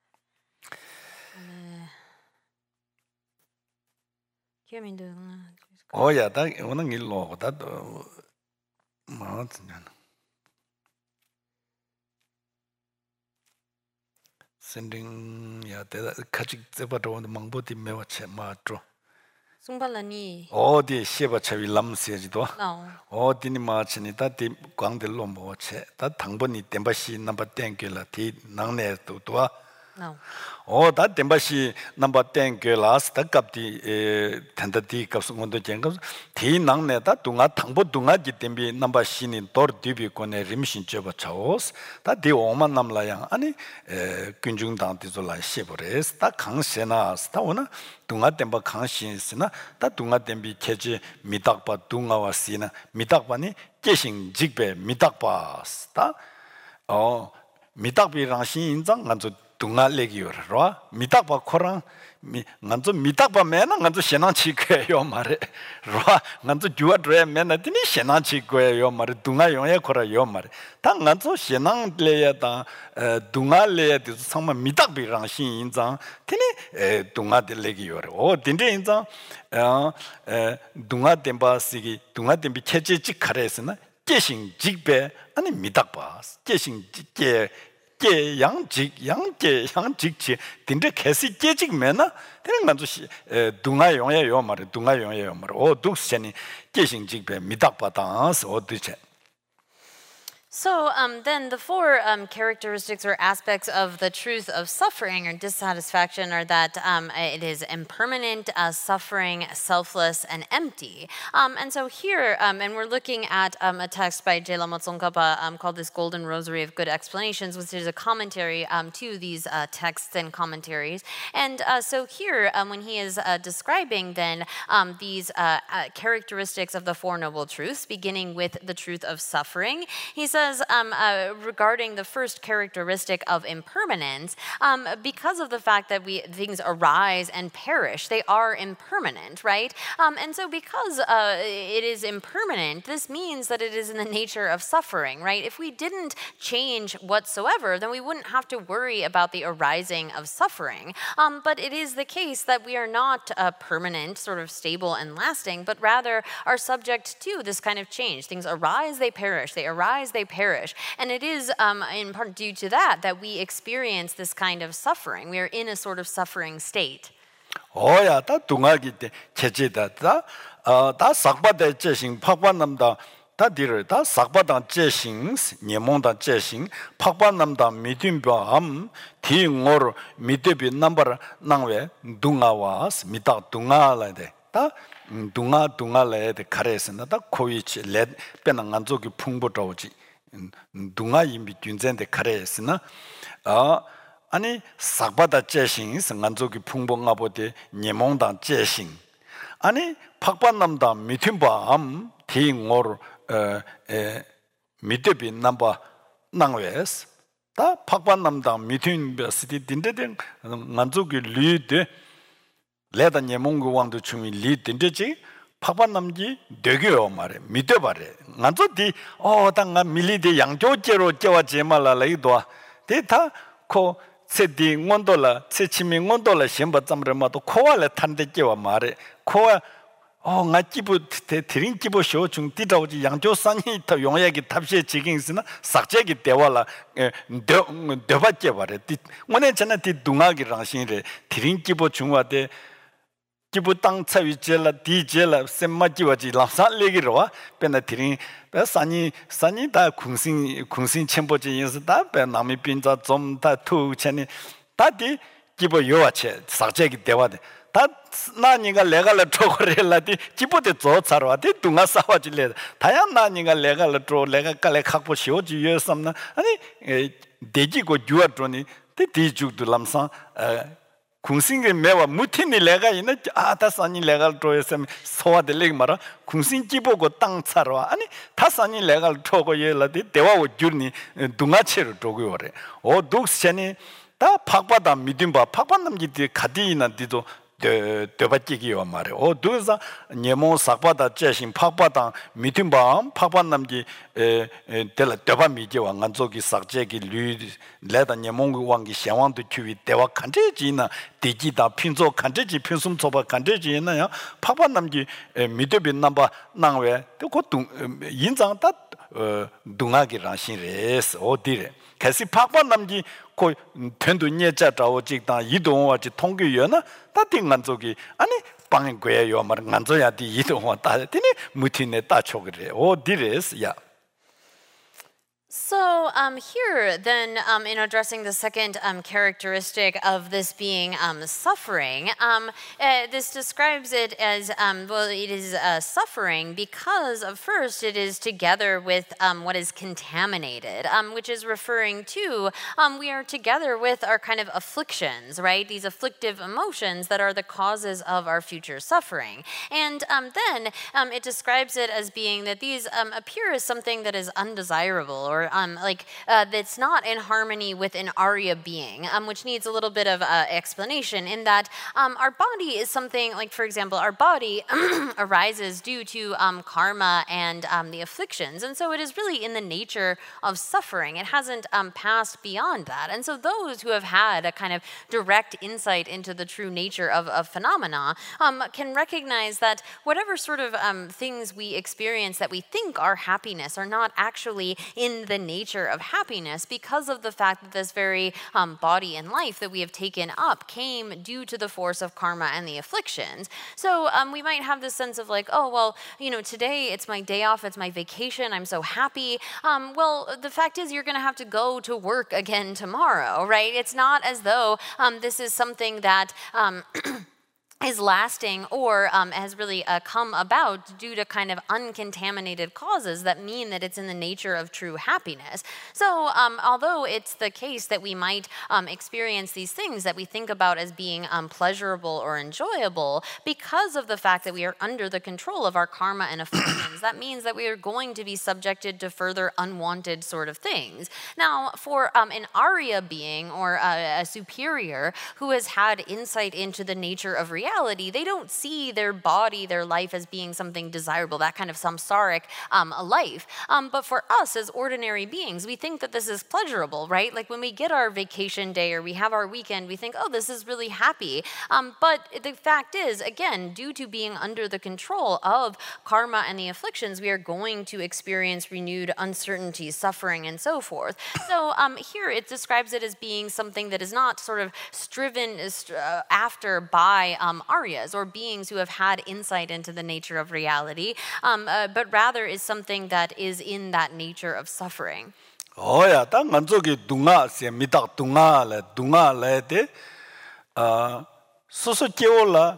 네 기민도 어야다 오늘 일로 다도 뭐냐 sending ya the kachik zebato mangbo di mewa che ma tro sungbalani 어디 시바 차위 람세지도 no 어디 니 마치니 다디 광들로 뭐체 다 당번이 템바시 넘버 땡겨라 디 낭내 또도와 no 어다 템바시 넘버 땡겨라스 다갑디 에 텐다디 갑승원도 쟁가 디 낭내다 둥아 당보 둥아지 템비 넘버 시니 도르 디비 코네 림신 쳬바 차오스 다디 오만 남라양 아니 에 군중당디졸라 시보레스 다 강세나 스타오나 둥아 템바 강신스나 다 둥아 템비 체지 미탁바 둥아와 시나 미탁바니 계신 직배 미탁바스다 어 미탁비랑 신인장 간주 둥아 레기요라 미탁바 코랑 미 간주 미탁바 메나 간주 신앙치 거예요 말에 라 간주 주어드레 메나 드니 신앙치 거예요 말에 둥아 용에 코라요 말에 당 간주 신앙 레야다 둥아 레야도 정말 미탁비랑 신인장 드니 둥아 레기요라 오 딘데 인장 어 둥아 덴바시기 둥아 덴비 체제직 카레스나 계신 직배 아니 미탁바 계신 직계 게 양직 양계 양직치 딘데 캐시 계직 메나 되는 간주시 둥아 용에 요 말에 둥아 용에 요 말에 오 독스니 계신 직배 미탁바다스 어디체 So um, then the four um, characteristics or aspects of the truth of suffering or dissatisfaction are that um, it is impermanent, uh, suffering, selfless, and empty. Um, and so here, um, and we're looking at um, a text by J. Lama Tsongkhapa um, called this Golden Rosary of Good Explanations, which is a commentary um, to these uh, texts and commentaries. And uh, so here, um, when he is uh, describing then um, these uh, uh, characteristics of the Four Noble Truths, beginning with the truth of suffering, he says, Um, uh, regarding the first characteristic of impermanence, um, because of the fact that we things arise and perish, they are impermanent, right? Um, and so because uh, it is impermanent, this means that it is in the nature of suffering, right? If we didn't change whatsoever, then we wouldn't have to worry about the arising of suffering. Um, but it is the case that we are not uh, permanent, sort of stable and lasting, but rather are subject to this kind of change. Things arise, they perish. They arise, they perish. And it is um, in part due to that that we experience this kind of suffering. We are in a sort of suffering state. 어야 다 둥아기 때 체제다다 어다 삭바데 제신 팍반남다 다디를 다 삭바다 제신 녀몽다 제신 팍반남다 미딘바함 디응어로 미데비 넘버 낭웨 둥아와스 미타 둥아라데 다 둥아 둥아레데 카레스나 다 코이치 레 빼는 안쪽이 풍부도지 둥아 임비 균젠데 카레스나 아 아니 삭바다 제신 성안족이 풍부가 보데 녀몽다 제신 아니 팍반남다 미팀밤 디응어로 에 미데비 넘버 낭웨스 다 팍반남다 미팀베스디 딘데된 안족이 리데 레다 녀몽고 왕도 중이 리딘데지 팍반남지 되게요 말에 믿어봐래 안저디 어 당가 밀리데 양조제로 째와 제말라라이도 데타 코 세디 원돌라 세치미 원돌라 심바 잠르마도 코알레 탄데께와 말에 코아 어 나기부 드링기부 쇼중 디다오지 양조산이 더 용약이 탑시에 지경스나 삭제기 대화라 더 더받게 말에 원에 전에 디 둥아기랑 신이래 드링기부 중화대 기부 땅 차위젤라 디젤라 셈마지와지 람살레기로와 베나 드링 산이 산이 다 궁신 궁신 첨보지 인스다 베 남이 빈자 좀다 투체니 다디 기부 요아체 삭제기 대화대 다 나니가 레갈을 tro고rel라디 기부대 조차로와디 둥아 싸워질래 다양 나니가 레갈을 트로 레가 깔레 갖고 쉬어지 여섬나 아니 대지고 주어드니 대지죽도 람상 궁신게 매와 무티니 레가 있는 아다산이 레갈 트로에서 소화될래 말아 궁신 기보고 땅 차로 아니 다산이 레갈 트로고 예라디 대화고 주니 둥아체로 트로고 오래 오 독스체니 다 팍바다 믿음바 팍바남지디 가디나디도 되받기기와 말이야. 어, 두사 네모 삭바다 제신 팍바다 미팅밤 팍바남지 에 텔라 되바미지와 간족이 삭제기 류 레다 네모 왕기 샤왕도 추위 대와 간제지나 디지다 핀조 간제지 핀숨 초바 간제지나요. 팍바남지 미드빈 넘버 나외 그것도 인장 다 둥하기랑 신레스 어디래. kasi pakpa namji ko tendu nyecha trawo chikta yidongwa chi tongkyu yo na ta ti nganzo ki ani pangin kwaya yo mar nganzo ya ti yidongwa ta tini muti ne ta chokire o dires ya. So um, here, then, um, in addressing the second um, characteristic of this being um, suffering, um, uh, this describes it as, um, well, it is uh, suffering because, of first, it is together with um, what is contaminated, um, which is referring to, um, we are together with our kind of afflictions, right? These afflictive emotions that are the causes of our future suffering. And um, then um, it describes it as being that these um, appear as something that is undesirable, or Um, like uh, that's not in harmony with an Arya being, um, which needs a little bit of uh, explanation in that um, our body is something, like for example, our body arises due to um, karma and um, the afflictions, and so it is really in the nature of suffering. It hasn't um, passed beyond that, and so those who have had a kind of direct insight into the true nature of, of phenomena um, can recognize that whatever sort of um, things we experience that we think are happiness are not actually in the nature of happiness, because of the fact that this very um, body and life that we have taken up came due to the force of karma and the afflictions. So um, we might have this sense of like, oh, well, you know, today it's my day off, it's my vacation, I'm so happy. Um, well, the fact is you're going to have to go to work again tomorrow, right? It's not as though um, this is something that Um, is lasting or um, has really uh, come about due to kind of uncontaminated causes that mean that it's in the nature of true happiness. So um, although it's the case that we might um, experience these things that we think about as being um, pleasurable or enjoyable, because of the fact that we are under the control of our karma and afflictions, that means that we are going to be subjected to further unwanted sort of things. Now, for um, an Arya being or a, a superior who has had insight into the nature of reality, they don't see their body, their life as being something desirable, that kind of samsaric um, life. Um, but for us as ordinary beings, we think that this is pleasurable, right? Like when we get our vacation day or we have our weekend, we think, oh, this is really happy. Um, but the fact is, again, due to being under the control of karma and the afflictions, we are going to experience renewed uncertainty, suffering, and so forth. So um, here it describes it as being something that is not sort of striven uh, after by um, Aryas or beings who have had insight into the nature of reality, um, uh, but rather is something that is in that nature of suffering. Oh yeah, that manzoki dunga se mitak dunga le dunga le de, ah, soso keola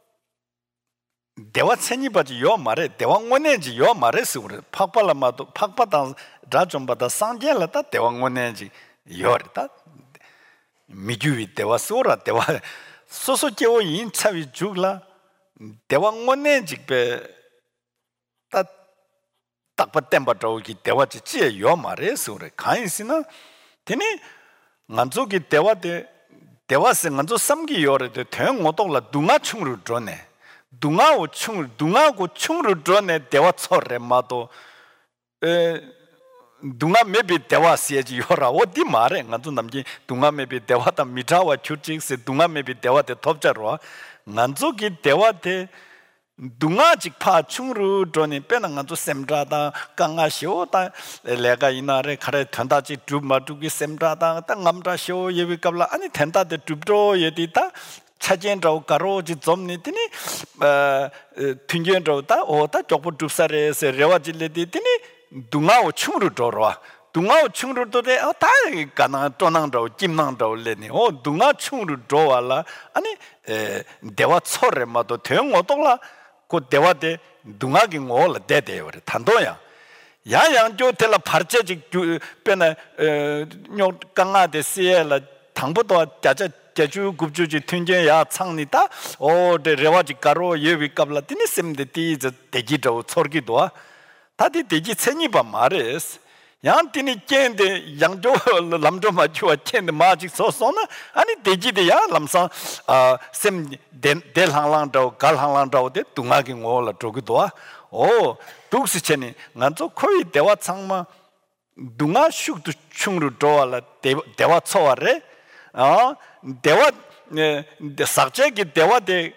dewa tseni baji yo mare, dewa ngoneji yo mare sure, pakpala mado, pakpata rajombata sangye la ta dewa ngoneji yo re ta, mijuwi dewa sura dewa. 소소 개오 인차위 죽라 대왕원내 직배 딱 딱바 땜바도기 대화지 지에 요 말해서 그래 가인스나 되니 만족이 대화대 대화세 만족 삼기 요래도 대응 오동라 둥아충으로 drone 둥아오 충을 둥아고 충으로 drone 대화 처레마도 에 dunga maybe dewa siege yora odi mare nganzu namji dunga maybe dewa ta mitawa chuchik se dunga maybe dewa te topjarwa nganzu ki dewa te dunga jikpa chungru drone pena nganzu semdrada kanga shio ta lega inare khare thanda ji dubma dugi semdrada ta ngamra shio yewi kabla ani thanda de dubdo yedi ta 차진로 가로지 좀니더니 어 튕견로다 오다 쪽부 줍사레스 레와질레디더니 둥아오 춤으로 돌아와 둥아오 춤으로 돌에 다 가나 떠난로 찜난로 레니 오 둥아 춤으로 돌아와라 아니 에 대화 소레마도 대응 어떨라 그 대화대 둥아기 올 대대요 단도야 야양조 텔라 파르체지 빼나 뇨 강아데 시엘라 당부도 자자 제주 급주지 튕겨야 창니다 오데 레와지 가로 예비 갑라티니 셈데티 저 대지도 소르기도 다디 대지 생이바 말레스 양티니 켄데 양조 람조 마주와 켄데 마직 소소나 아니 대지데야 람사 아셈 델항랑도 갈항랑도데 둥아기 올라 저기도 오 독스체니 난조 코이 대화 창마 둥아 슉도 충루 도알라 대화 초아레 어 대화 네 사제기 대화대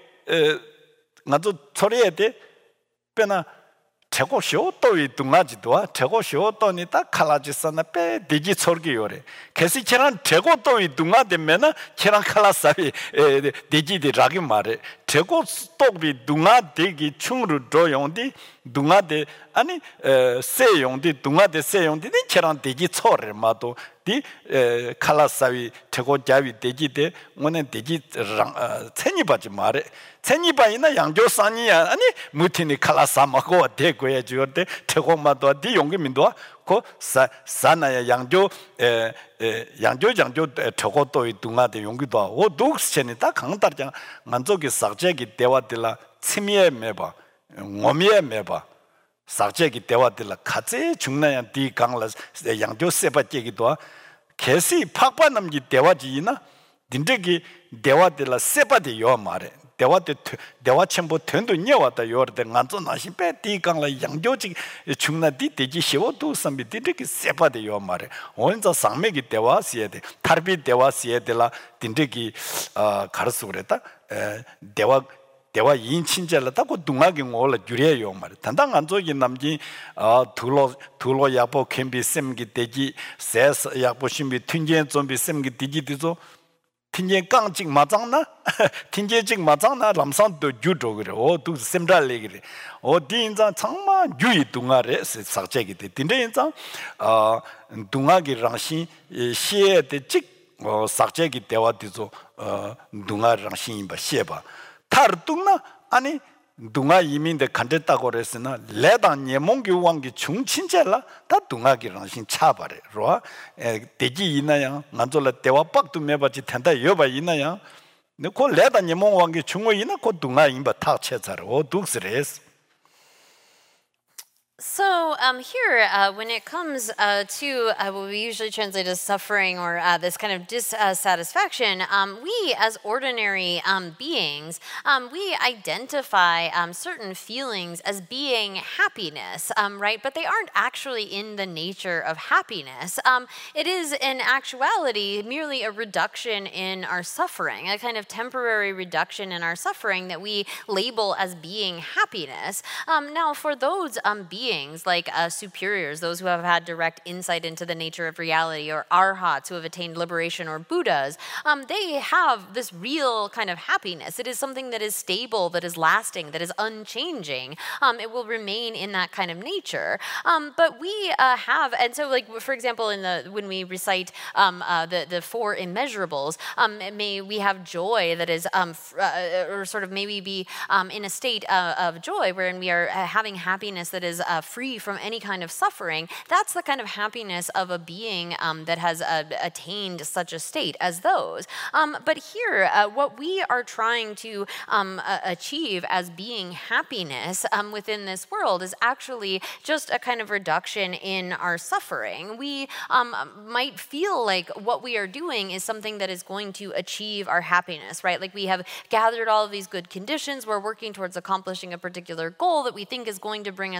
나도 소리에 대 빼나 최고 쇼도이 둥아지도와 최고 쇼도니 딱 칼라지선나 빼 디지 소르기요래 개시처럼 최고 또이 둥아되면은 체랑 칼라사비 디지디 라기 말에 최고 또비 둥아되기 충으로 조용디 둥아데 아니 세용디 둥아데 세용디 체랑 디지 초를 마도 디 칼라사비 최고 자위 디지데 오늘 디지 체니바지 말에 체니바이나 양조산이야 아니 무티니 칼라사마고 대고야 주어데 최고마도 디 용기민도 고 사나야 양조 에 양조 양조 최고도 둥아데 용기도 오 독스체니 딱 강다장 만족이 삭제기 대화들라 치미에 매봐 오미에 매봐 삭제기 대화들라 같이 중나야 디 강라 양조 세바제기도 개시 팍바남기 대화지나 딘데기 대화들라 세바데 요 말에 대화대 대화 첨부 된도 녀왔다 요르데 간조 나시 빼디 강라 양조지 중나디 되지 시워도 선비디게 세바데 요 말에 온자 상맥이 대화 시에데 타르비 대화 시에데라 딘데기 어 가르스 그랬다 에 대화 대화 인친절라다고 둥하게 올라 주려요 말 단단 안쪽이 남지 어 둘로 둘로 야보 캠비 셈기 되지 세스 야보 심비 튕겐 좀비 셈기 되지도 튕겐 깡직 맞잖나 튕겐직 맞잖나 람산도 주도 그래 오도 셈달레 그래 어디 인자 정말 유이 둥아래 삭제기 돼 근데 인자 어 둥하기 랑시 시에데 직어 삭제기 대화디도 어 둥아랑 신바 시에바 타르뚱나 아니 둥아 이민데 간댔다고 그랬으나 레단 예몽기 왕기 중친절라 다 둥아기랑 신 차바래 로아 대지 이나야 만돌라 대화 빡도 매바지 텐다 여바 이나야 그 레단 예몽 왕기 중어이나 그 둥아 임바 타 체자로 독스레스. So um, here, uh, when it comes uh, to uh, what we usually translate as suffering or uh, this kind of dissatisfaction, um, we as ordinary um, beings, um, we identify um, certain feelings as being happiness, um, right? But they aren't actually in the nature of happiness. Um, it is in actuality merely a reduction in our suffering, a kind of temporary reduction in our suffering that we label as being happiness. Um, now, for those um, beings, beings like uh, superiors, those who have had direct insight into the nature of reality, or arhats who have attained liberation, or Buddhas, um, they have this real kind of happiness. It is something that is stable, that is lasting, that is unchanging. Um, it will remain in that kind of nature. Um, but we uh, have, and so like for example, in the when we recite um, uh, the the four immeasurables, um, may we have joy that is, um, f- uh, or sort of maybe be um, in a state uh, of joy wherein we are uh, having happiness that is Uh, free from any kind of suffering. That's the kind of happiness of a being um, that has uh, attained such a state as those. Um, but here, uh, what we are trying to um, uh, achieve as being happiness um, within this world is actually just a kind of reduction in our suffering. We um, might feel like what we are doing is something that is going to achieve our happiness, right? Like we have gathered all of these good conditions, we're working towards accomplishing a particular goal that we think is going to bring us happiness.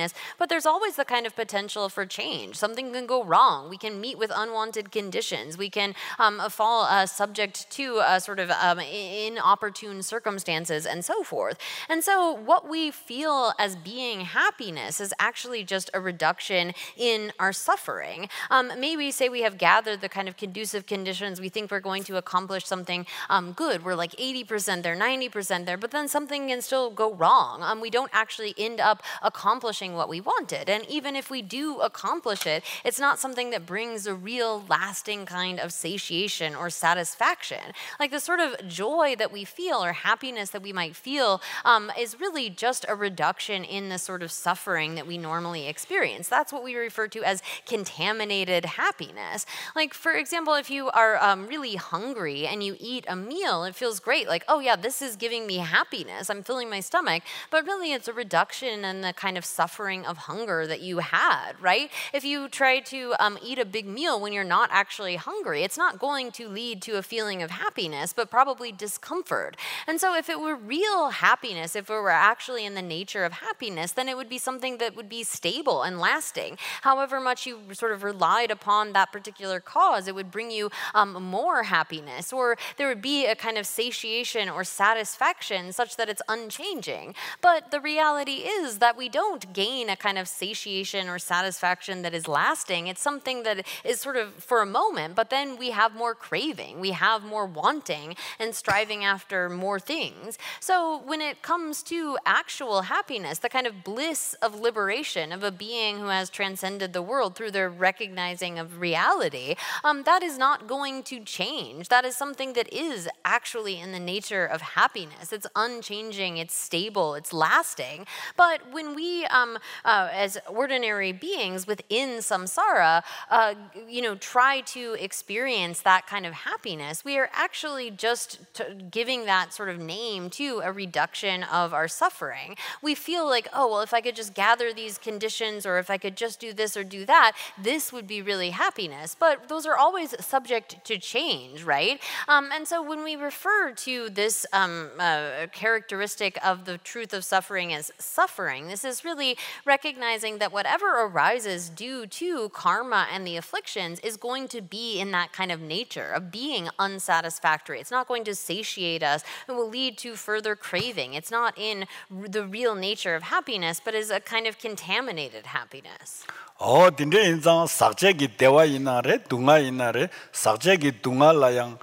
happiness, but there's always the kind of potential for change. Something can go wrong. We can meet with unwanted conditions. We can um, fall uh, subject to uh, sort of um, inopportune circumstances and so forth. And so what we feel as being happiness is actually just a reduction in our suffering. Um, maybe say we have gathered the kind of conducive conditions, we think we're going to accomplish something um, good. We're like eighty percent there, ninety percent there, but then something can still go wrong. Um, we don't actually end up accomplishing what we wanted. And even if we do accomplish it, it's not something that brings a real lasting kind of satiation or satisfaction. Like the sort of joy that we feel or happiness that we might feel um, is really just a reduction in the sort of suffering that we normally experience. That's what we refer to as contaminated happiness. Like, for example, if you are um, really hungry and you eat a meal, it feels great. Like, oh yeah, this is giving me happiness. I'm filling my stomach. But really, it's a reduction in the kind of suffering of hunger that you had, right? If you try to um, eat a big meal when you're not actually hungry, it's not going to lead to a feeling of happiness, but probably discomfort. And so if it were real happiness, if it were actually in the nature of happiness, then it would be something that would be stable and lasting. However much you sort of relied upon that particular cause, it would bring you um, more happiness, or there would be a kind of satiation or satisfaction such that it's unchanging. But the reality is that we don't gain a kind of satiation or satisfaction that is lasting. It's something that is sort of for a moment, but then we have more craving, we have more wanting and striving after more things. So when it comes to actual happiness, the kind of bliss of liberation of a being who has transcended the world through their recognizing of reality, um, that is not going to change. That is something that is actually in the nature of happiness. It's unchanging, it's stable, it's lasting. But when we, um, uh, as ordinary beings within samsara, uh, you know, try to experience that kind of happiness, we are actually just t- giving that sort of name to a reduction of our suffering. We feel like, oh, well, if I could just gather these conditions, or if I could just do this or do that, this would be really happiness. But those are always subject to change, right? Um, and so when we refer to this um, uh, characteristic of the truth of suffering as suffering, this is really recognizing that whatever arises due to karma and the afflictions is going to be in that kind of nature of being unsatisfactory. It's not going to satiate us. It will lead to further craving. It's not in the real nature of happiness, but is a kind of contaminated happiness. 어, 딘데 인상 삭제기 대화 이날에 둥아 이날에 삭제기 둥아라양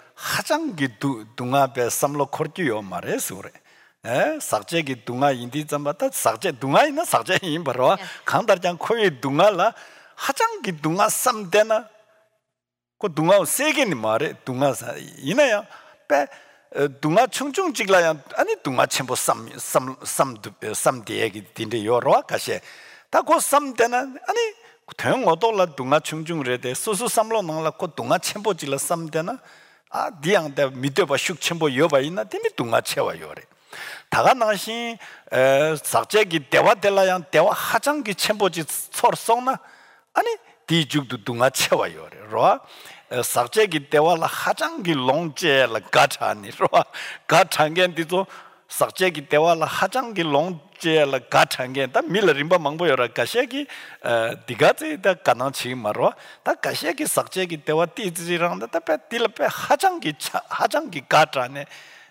하장기 두 둥아배 삼로 코르기요 말해서 그래. 에 삭제기 둥아 인디 잠바다 삭제 둥아 있나 삭제 인 바로 강다장 코에 둥아라 하장기 둥아 삼대나 그 둥아 세게니 말해 둥아 이나야 빼 둥아 충충 찍라야 아니 둥아 첨부 삼삼삼 삼디에기 딘데 요로 가시 다고 삼대나 아니 대형 어돌라 둥아 충충을 해대 소소 삼로 나라 고 둥아 첨부 찍라 삼대나 아 디양대 밑에봐 슉 첨부 여봐 있나 딘데 둥아 채와 요래 다가 나시 에 삭제기 대화 될라양 대화 하장기 첨부지 서로 쏘나 아니 디죽도 둥아 채와 요래 로 삭제기 대화라 하장기 롱제라 가차니 로 가창겐디도 삭제기 대화라 하장기 롱제라 가창게 다 밀림바 망보여라 가시기 디가지다 가능치 말로 다 가시기 삭제기 대화 띠지랑다 다 딜페 하장기 하장기 가차네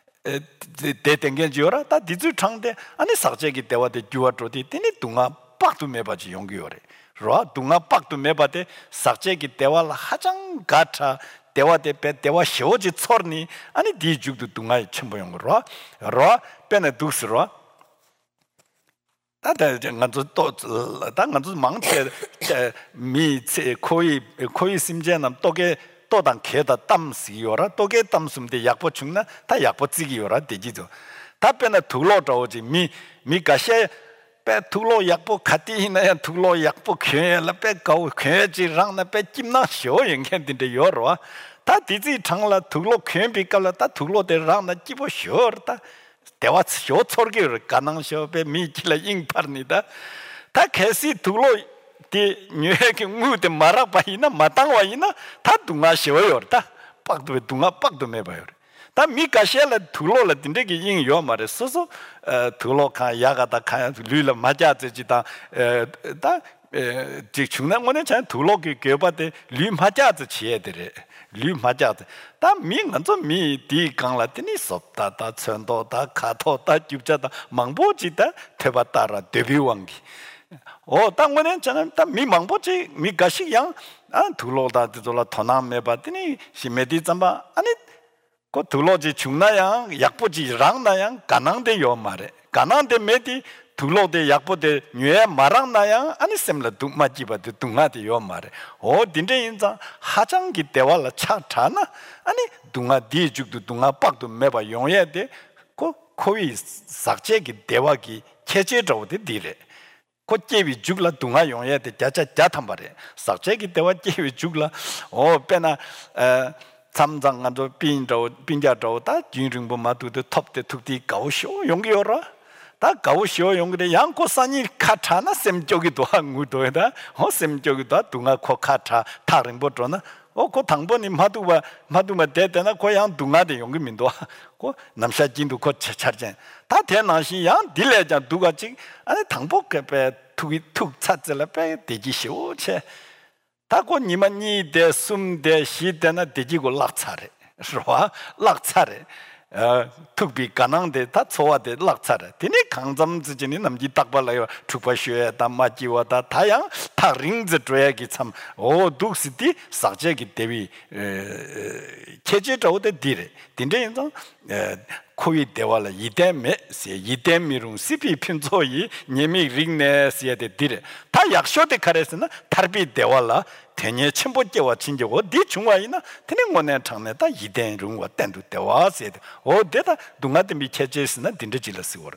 대땡겐 지어라 다 디즈 창데 아니 삭제기 대화데 주어트디 티니 둥아 빡도 매바지 용기요래 로 둥아 빡도 매바데 삭제기 대화라 하장 가차 대화대 배 대화 쇼지 처르니 아니 디죽도 둥아이 첨부용 거로 로 빼네 두스로 다다 간도 또 당간도 망체 미 코이 코이 심제남 또게 또단 개다 땀시요라 또게 땀숨데 약보 죽나 다 약보 찌기요라 되지도 답변에 둘러져오지 미 미가셰 빼 둘러 약보 같이나야 둘러 약보 괴라 빼 가우 괴지랑나 빼 찜나 쇼 연견인데 요로 다 디지 장라 둘러 괴비깔라 다 둘러대랑나 찌보 쇼르다 대화 쇼 처르게 가능쇼 빼 미킬라 잉파르니다 다 개시 둘러 디 뉴욕 무데 마라바이나 마땅와이나 다 둥아 쇼요르다 빡도 둥아 빡도 매봐요 다 미가시라 둘로라 딘데기 잉 요마레 소소 둘로카 야가다 카 류라 맞아지다 다 직중난원에 잘 둘로기 개바데 류 맞아지 지에들에 류 맞아지 다 미간도 미디 강라티니 섭다 다 천도 다 카토 다 죽자다 망보지다 태바따라 데뷔왕기 어 땅원에 저는 다 미망보지 미가시 양아 둘로다 둘로 토남에 봤더니 시메디 잠바 아니 그 둘로지 중나양 약보지랑 나양 가난데 요 말에 가난데 메디 둘로데 약보데 뉘에 마랑 나양 아니 셈라 둥마지바데 둥마데 요 말에 어 딘데 인자 하장기 대화라 차차나 아니 둥아 디죽도 둥아 빡도 매바 용예데 그 코이 삭제기 대화기 체제로데 디레 고제비 죽라 둥아 용예데 자자 자탐 말에 삭제기 대화 제비 죽라 어 빼나 에 삼장간도 빈도 빈자도 다 진ring보 마두도 톱대 툭디 가오쇼 용기요라 다 가오쇼 용기데 양코산이 카타나 셈쪽이도 한구도에다 어 셈쪽이도 둥아 코카타 다른보도나 어고 당번이 마두와 마두마 대대나 고양 둥아데 용기민도 고 남샤진도 고 차차제 다 대나시 양 딜레자 두가지 아니 당복게 툭이 툭 찾을라 빼 되지쇼체 다고 니만니 대 숨대 시대나 되지고 락차래 좋아 락차래 어 특비 가능데 다 좋아데 락차래 되니 강점지진이 남지 딱 발라요 축바쇼에 다 맞지와 다 다양 다 링즈 드래기 참오 독스디 사제기 대비 체제적으로 디레 딘데 인도 코이 대화라 이대메 세 이대미룬 시피 핀조이 니미 링네스에 디레 다 약쇼데 카레스나 타르비 대화라 대녀 첨보께와 진저고 네 중화이나 드능원에 장내다 이대run과 땡도 대화세 어 대다 동아데 미체제스나 딘데질러스고.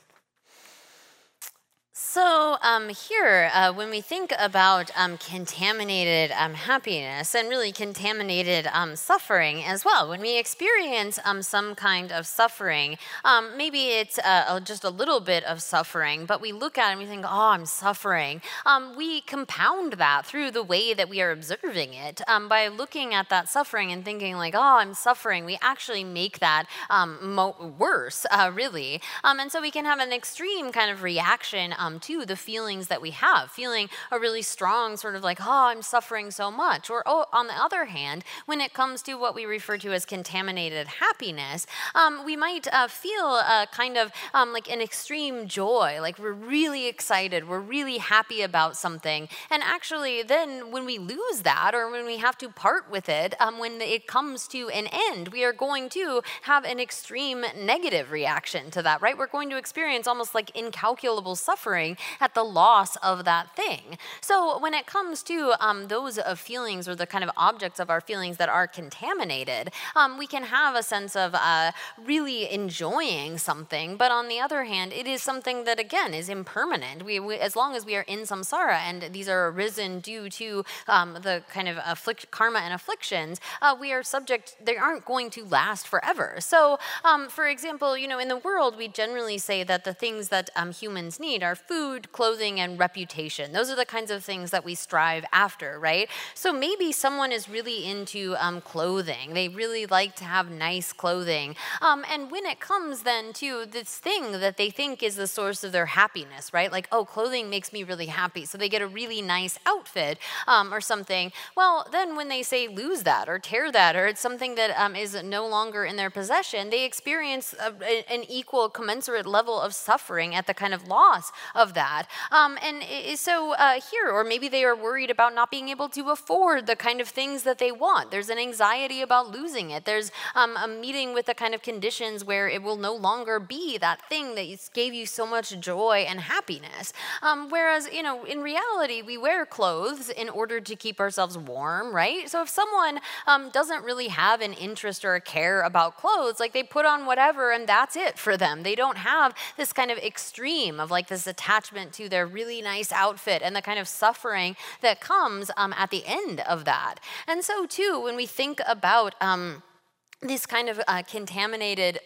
So um, here, uh, when we think about um, contaminated um, happiness and really contaminated um, suffering as well, when we experience um, some kind of suffering, um, maybe it's uh, just a little bit of suffering, but we look at it and we think, oh, I'm suffering. Um, we compound that through the way that we are observing it. Um, by looking at that suffering and thinking like, oh, I'm suffering, we actually make that um, mo- worse, uh, really. Um, and so we can have an extreme kind of reaction um, to the feelings that we have, feeling a really strong sort of like, oh, I'm suffering so much. Or oh, on the other hand, when it comes to what we refer to as contaminated happiness, um, we might uh, feel a kind of um, like an extreme joy, like we're really excited, we're really happy about something. And actually then when we lose that or when we have to part with it, um, when it comes to an end, we are going to have an extreme negative reaction to that, right? We're going to experience almost like incalculable suffering at the loss of that thing. So when it comes to um, those of feelings or the kind of objects of our feelings that are contaminated, um, we can have a sense of uh, really enjoying something, but on the other hand, it is something that again is impermanent. We, we as long as we are in samsara and these are arisen due to um, the kind of afflict- karma and afflictions, uh, we are subject. They aren't going to last forever. So, um, for example, you know, in the world, we generally say that the things that um, humans need are food, clothing, and reputation. Those are the kinds of things that we strive after, right? So maybe someone is really into um, clothing. They really like to have nice clothing. Um, and when it comes then to this thing that they think is the source of their happiness, right? Like, oh, clothing makes me really happy. So they get a really nice outfit um, or something. Well, then when they say lose that or tear that, or it's something that um, is no longer in their possession, they experience a, an equal commensurate level of suffering at the kind of loss of that. Um, and so uh, here, or maybe they are worried about not being able to afford the kind of things that they want. There's an anxiety about losing it. There's um, a meeting with the kind of conditions where it will no longer be that thing that gave you so much joy and happiness. Um, whereas, you know, in reality, we wear clothes in order to keep ourselves warm, right? So if someone um, doesn't really have an interest or a care about clothes, like they put on whatever and that's it for them. They don't have this kind of extreme of like this attachment to their really nice outfit and the kind of suffering that comes um, at the end of that. And so too, when we think about um, this kind of uh, contaminated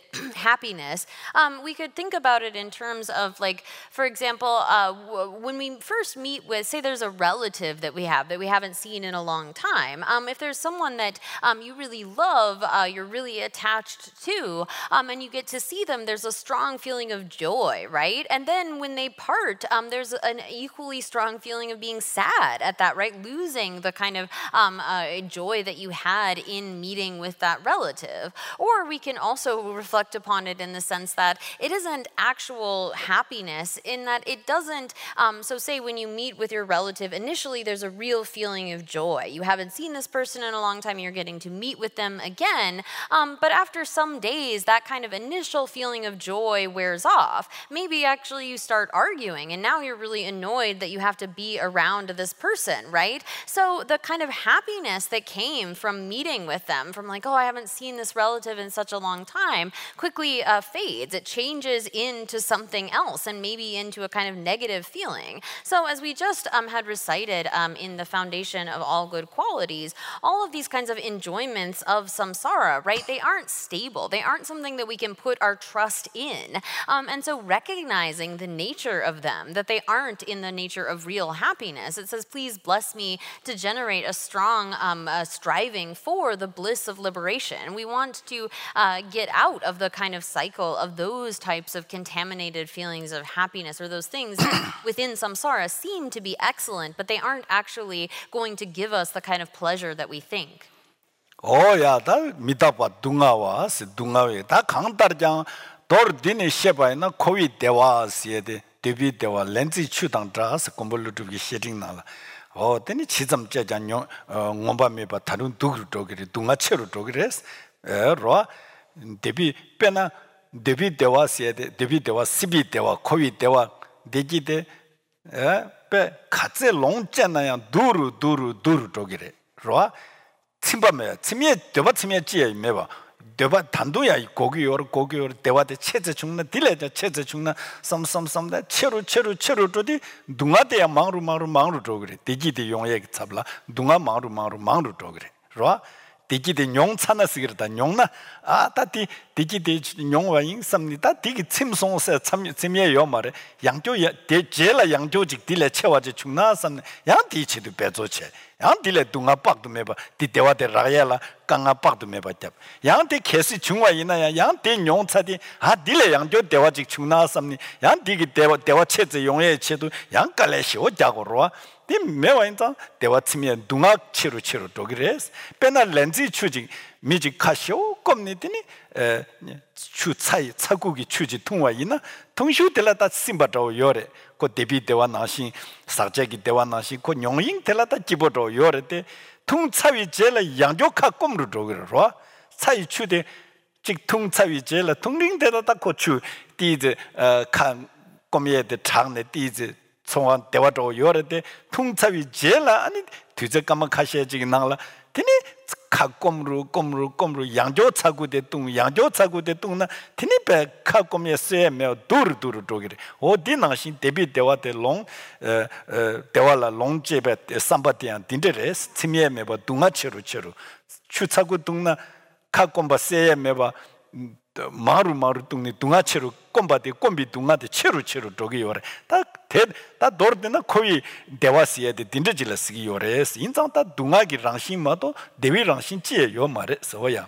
happiness, um, we could think about it in terms of, like, for example, uh, w- when we first meet with, say there's a relative that we have that we haven't seen in a long time. Um, if there's someone that um, you really love, uh, you're really attached to, um, and you get to see them, there's a strong feeling of joy, right? And then when they part, um, there's an equally strong feeling of being sad at that, right? Losing the kind of um, uh, joy that you had in meeting with that relative. Or we can also reflect upon it in the sense that it isn't actual happiness, in that it doesn't, um, so say when you meet with your relative, initially there's a real feeling of joy. You haven't seen this person in a long time, you're getting to meet with them again, um, but after some days, that kind of initial feeling of joy wears off. Maybe actually you start arguing, and now you're really annoyed that you have to be around this person, right? So the kind of happiness that came from meeting with them, from like, oh, I haven't seen this relative in such a long time, quickly uh, fades. It changes into something else, and maybe into a kind of negative feeling. So as we just um, had recited um, in the foundation of all good qualities, all of these kinds of enjoyments of samsara, right, they aren't stable. They aren't something that we can put our trust in. Um, and so recognizing the nature of them, that they aren't in the nature of real happiness. It says, please bless me to generate a strong um, uh, striving for the bliss of liberation. We want to uh, get out of the kind of cycle of those types of contaminated feelings of happiness, or those things within samsara seem to be excellent, but they aren't actually going to give us the kind of pleasure that we think. Oh ya, 다 미다바 둥아와 스 둥아웨 다 강다르장 도르디네 셰바이나 코비 대와스에데 데비 대와 렌지 추당자스 콤볼루두기 시딩나라. 어, 데니 치점 제잔요 어 곰바메바 다룬 두그르도기리 둥아체로 도기레스. 에로 데비 페나 데비 대와스에데 데비 대와 시비 대와 코비 대와 데기데 에페 카체 롱잖아야 두루 두루 두루 도기레. 로 침밤에 침에 대바 침에 지에 매바 대바 단도야 이 고기요 고기요 대바데 체제 중나 딜레자 체제 중나 섬섬섬다 체로 체로 체로 도디 둥아대야 망루 망루 망루 도그래 디기디 용예 잡라 둥아 망루 망루 망루 도그래 로 디기디 용차나스 그러다 용나 아다디 디기디 용와인 섭니다 디기 침송세 참 침예요 말에 양조 제라 양조직 딜레 체와지 중나 섬 양디치도 배조체 양딜레 둥아 빡도 매바 디대와데 라야라 강아 빡도 매바잡 양데 케시 중화이나야 양데 용차디 아 딜레 양조 대와직 중나섬니 양디기 대와 대와 체제 용예 체도 양깔레시 오자고로 디 매와인자 대와 치면 둥아 치루 치루 도그레스 페나 렌지 추직 미직 카쇼 껌니디니 에 추차이 차국이 추지 통화이나 통슈텔라다 심바도 요레 고 데비 대와 나신 사제기 대와 나신 고 용잉 텔라다 기보도 요레데 통차위 제라 양조카 꼼루 도그로 차이 추데 직 통차위 제라 통링 대다다 고추 디즈 어칸 꼼예데 장네 디즈 총한 대와도 요레데 통차위 제라 아니 뒤적가만 가셔야지 나라 되니 카꼼루 꼼루 꼼루 양조 차구데 뚱 양조 차구데 뚱나 되니 배 카꼼에 쇠메 두르두르 도기래 어디 나신 데비 대와데 롱 대와라 롱제베 삼바디안 딘데레스 치미에메 바 뚱아체로 체로 추차구 뚱나 카꼼바 쇠메바 마루 마루 뚱니 뚱아체로 꼼바데 꼼비 뚱아데 체로 체로 도기요래 다다 도르데나 코이 대와시에데 딘데질스기 요레스 인장다 뚱아기 랑신마도 데위 랑신지에 요 말에 서야.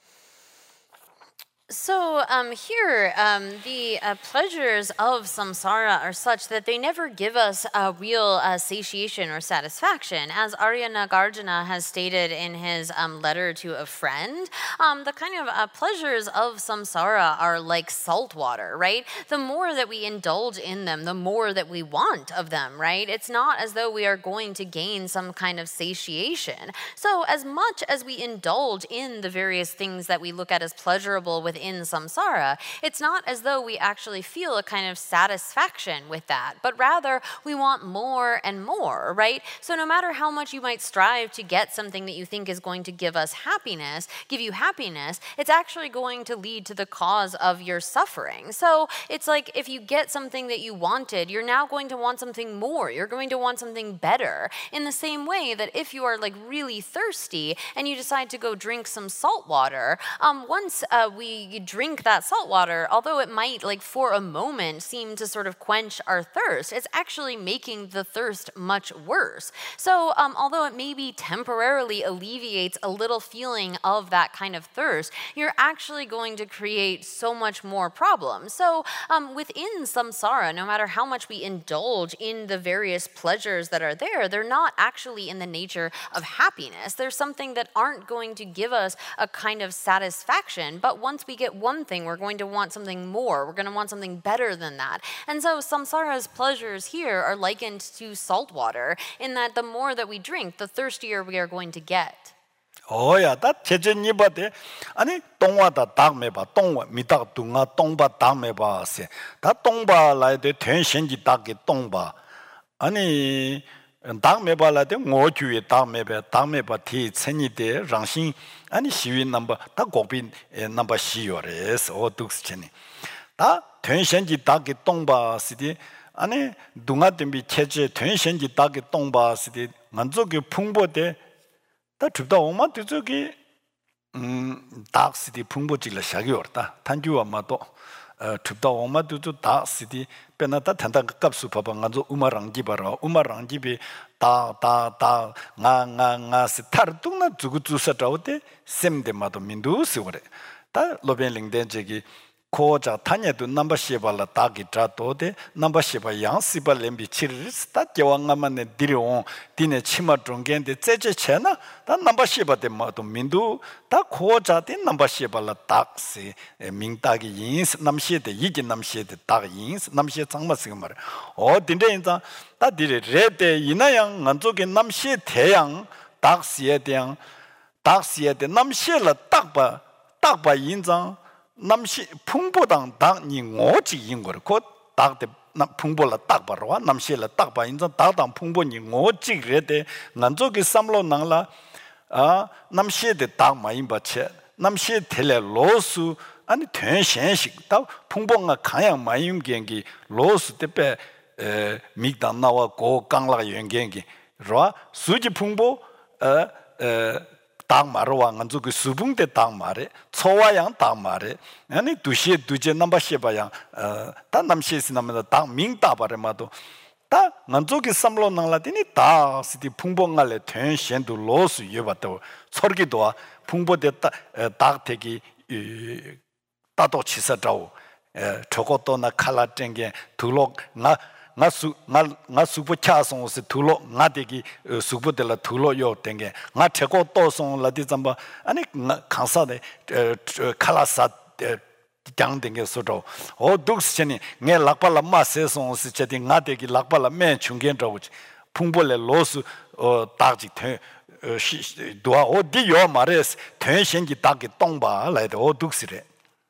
So um, here, um, the uh, pleasures of samsara are such that they never give us a real uh, satiation or satisfaction. As Arya Nagarjuna has stated in his um, letter to a friend, um, the kind of uh, pleasures of samsara are like salt water, right? The more that we indulge in them, the more that we want of them, right? It's not as though we are going to gain some kind of satiation. So as much as we indulge in the various things that we look at as pleasurable within in samsara, it's not as though we actually feel a kind of satisfaction with that, but rather we want more and more, right? So no matter how much you might strive to get something that you think is going to give us happiness, give you happiness, it's actually going to lead to the cause of your suffering. So it's like if you get something that you wanted, you're now going to want something more. You're going to want something better. In the same way that if you are like really thirsty and you decide to go drink some salt water, um, once uh, we we drink that salt water, although it might, like for a moment, seem to sort of quench our thirst, it's actually making the thirst much worse. So um, although it maybe temporarily alleviates a little feeling of that kind of thirst, you're actually going to create so much more problems. So um, within samsara, no matter how much we indulge in the various pleasures that are there, they're not actually in the nature of happiness. They're something that aren't going to give us a kind of satisfaction, but once we get one thing, we're going to want something more. We're going to want something better than that. And so samsara's pleasures here are likened to salt water, in that the more that we drink, the thirstier we are going to get. 오야 다 제전이 바데 아니 동화다 당매바 동화 미다 동화 동바 당매바세 다 동바 라이데 텐션지 딱게 동바 아니 당매발라데 오주에 당매바 당매바 티 천이데 랑신 아니 시위 넘버 다 고빈 넘버 시요레스 오둑스체니 다 텐션지 딱게 동바시디 아니 동아dem비 체제 텐션지 딱게 동바시디 만족이 풍부데 다 줍다 오마 뒤쪽이 음 닥시디 풍부질라 샤기었다 단주와 마도 어 줍다 오마 뒤쪽 닥시디 빼나다 단다 값수 봐봐 가지고 우마랑지 봐라 우마랑지비 다다다 나나나 스타르뚱나 주고 주사다오데 셈데 마도 민두스 그래 다 로벤링된 저기 고자 타냐도 넘버 시발라 다기 자도데 넘버 시바 양시발 렘비 치르스 다 겨왕가만네 디리옹 디네 치마 중겐데 제제체나 다 넘버 시바데 마도 민두 다 고자데 넘버 시발라 딱시 민따기 인스 남시데 이지 남시데 딱 인스 남시 장마스가 말 어 딘데 인자 다 디레 레데 이나양 안쪽에 남시 태양 딱시에 대한 딱시에 대 남시라 딱바 딱바 인장 남시 풍보당 당니 오지 인거를 곧 딱대 풍보라 딱 바로와 남시라 딱 봐 인자 딱당 풍보니 오지 그래대 난쪽이 삼로 나라 아 남시에 딱 많이 받체 남시에 텔레 로스 아니 텐션식 다 풍보가 가양 많이 경기 로스 때에 에 미당 나와 고 강라 연경기 로 수지 풍보 어에 당 말어와 간주 그 수붕대 당 말에 초와양 당 말에 아니 두시에 두제 넘버 쉐바양 어다 남시스 남다 당 민다 바레마도 다 간주기 삼로 나라디니 다 시디 풍봉갈레 텐션도 로스 예바도 설기도와 풍보됐다 딱대기 따도 치사자오 에 저것도나 칼라땡게 둘록 나 나수 나 수부 차송스 둘로 나대기 수부들라 둘로 요 땡게 나 태고 또송 라디 잠바 아니 강사데 칼라사 장댕게 소도 어 독스체니 네 락발라 마세송스 제디 나대기 락발라 맨 중견자고 풍볼레 로스 어 딱지 태 도아 어디요 말레스 텐션기 딱게 똥바 라이데 어 독스레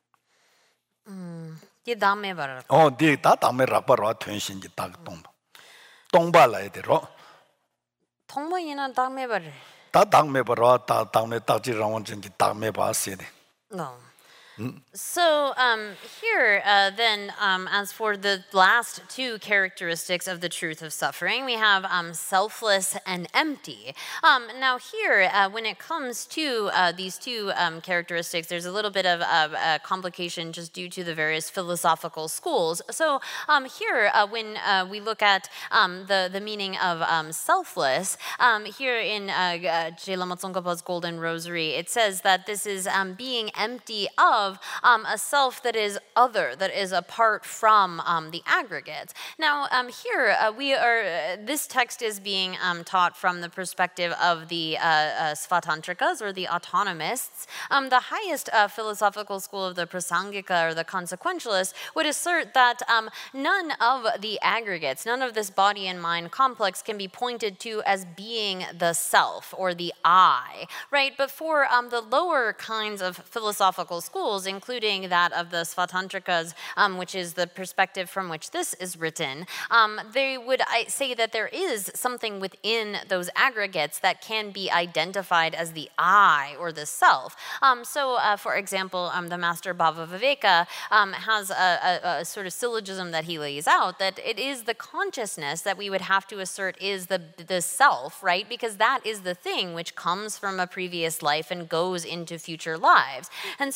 음 이 다음에 봐라. 어, 네, 다 다음에 라바로 텐션지 딱 똥. 똥발라야 되로. 통모이나 다음에 봐라. 다 다음에 봐라. 다 다음에 딱지 라원진지 다음에 봐야 돼. No. So um, here, uh, then, um, as for the last two characteristics of the truth of suffering, we have um, selfless and empty. Um, now here, uh, when it comes to uh, these two um, characteristics, there's a little bit of uh, uh, complication just due to the various philosophical schools. So um, here, uh, when uh, we look at um, the, the meaning of um, selfless, um, here in uh, uh, Je-Lama Tsongkhapa's Golden Rosary, it says that this is um, being empty of Um, a self that is other, that is apart from um, the aggregates. Now, um, here uh, we are. Uh, this text is being um, taught from the perspective of the uh, uh, Svatantrikas or the autonomists. Um, the highest uh, philosophical school of the Prasangika or the consequentialists would assert that um, none of the aggregates, none of this body and mind complex can be pointed to as being the self or the I, right? But for um, the lower kinds of philosophical schools, including that of the Svatantrikas, um, which is the perspective from which this is written, um, they would I, say that there is something within those aggregates that can be identified as the I or the self. Um, so, uh, for example, um, the master Bhavaviveka um, has a, a, a sort of syllogism that he lays out that it is the consciousness that we would have to assert is the, the self, right? Because that is the thing which comes from a previous life and goes into future lives. And so that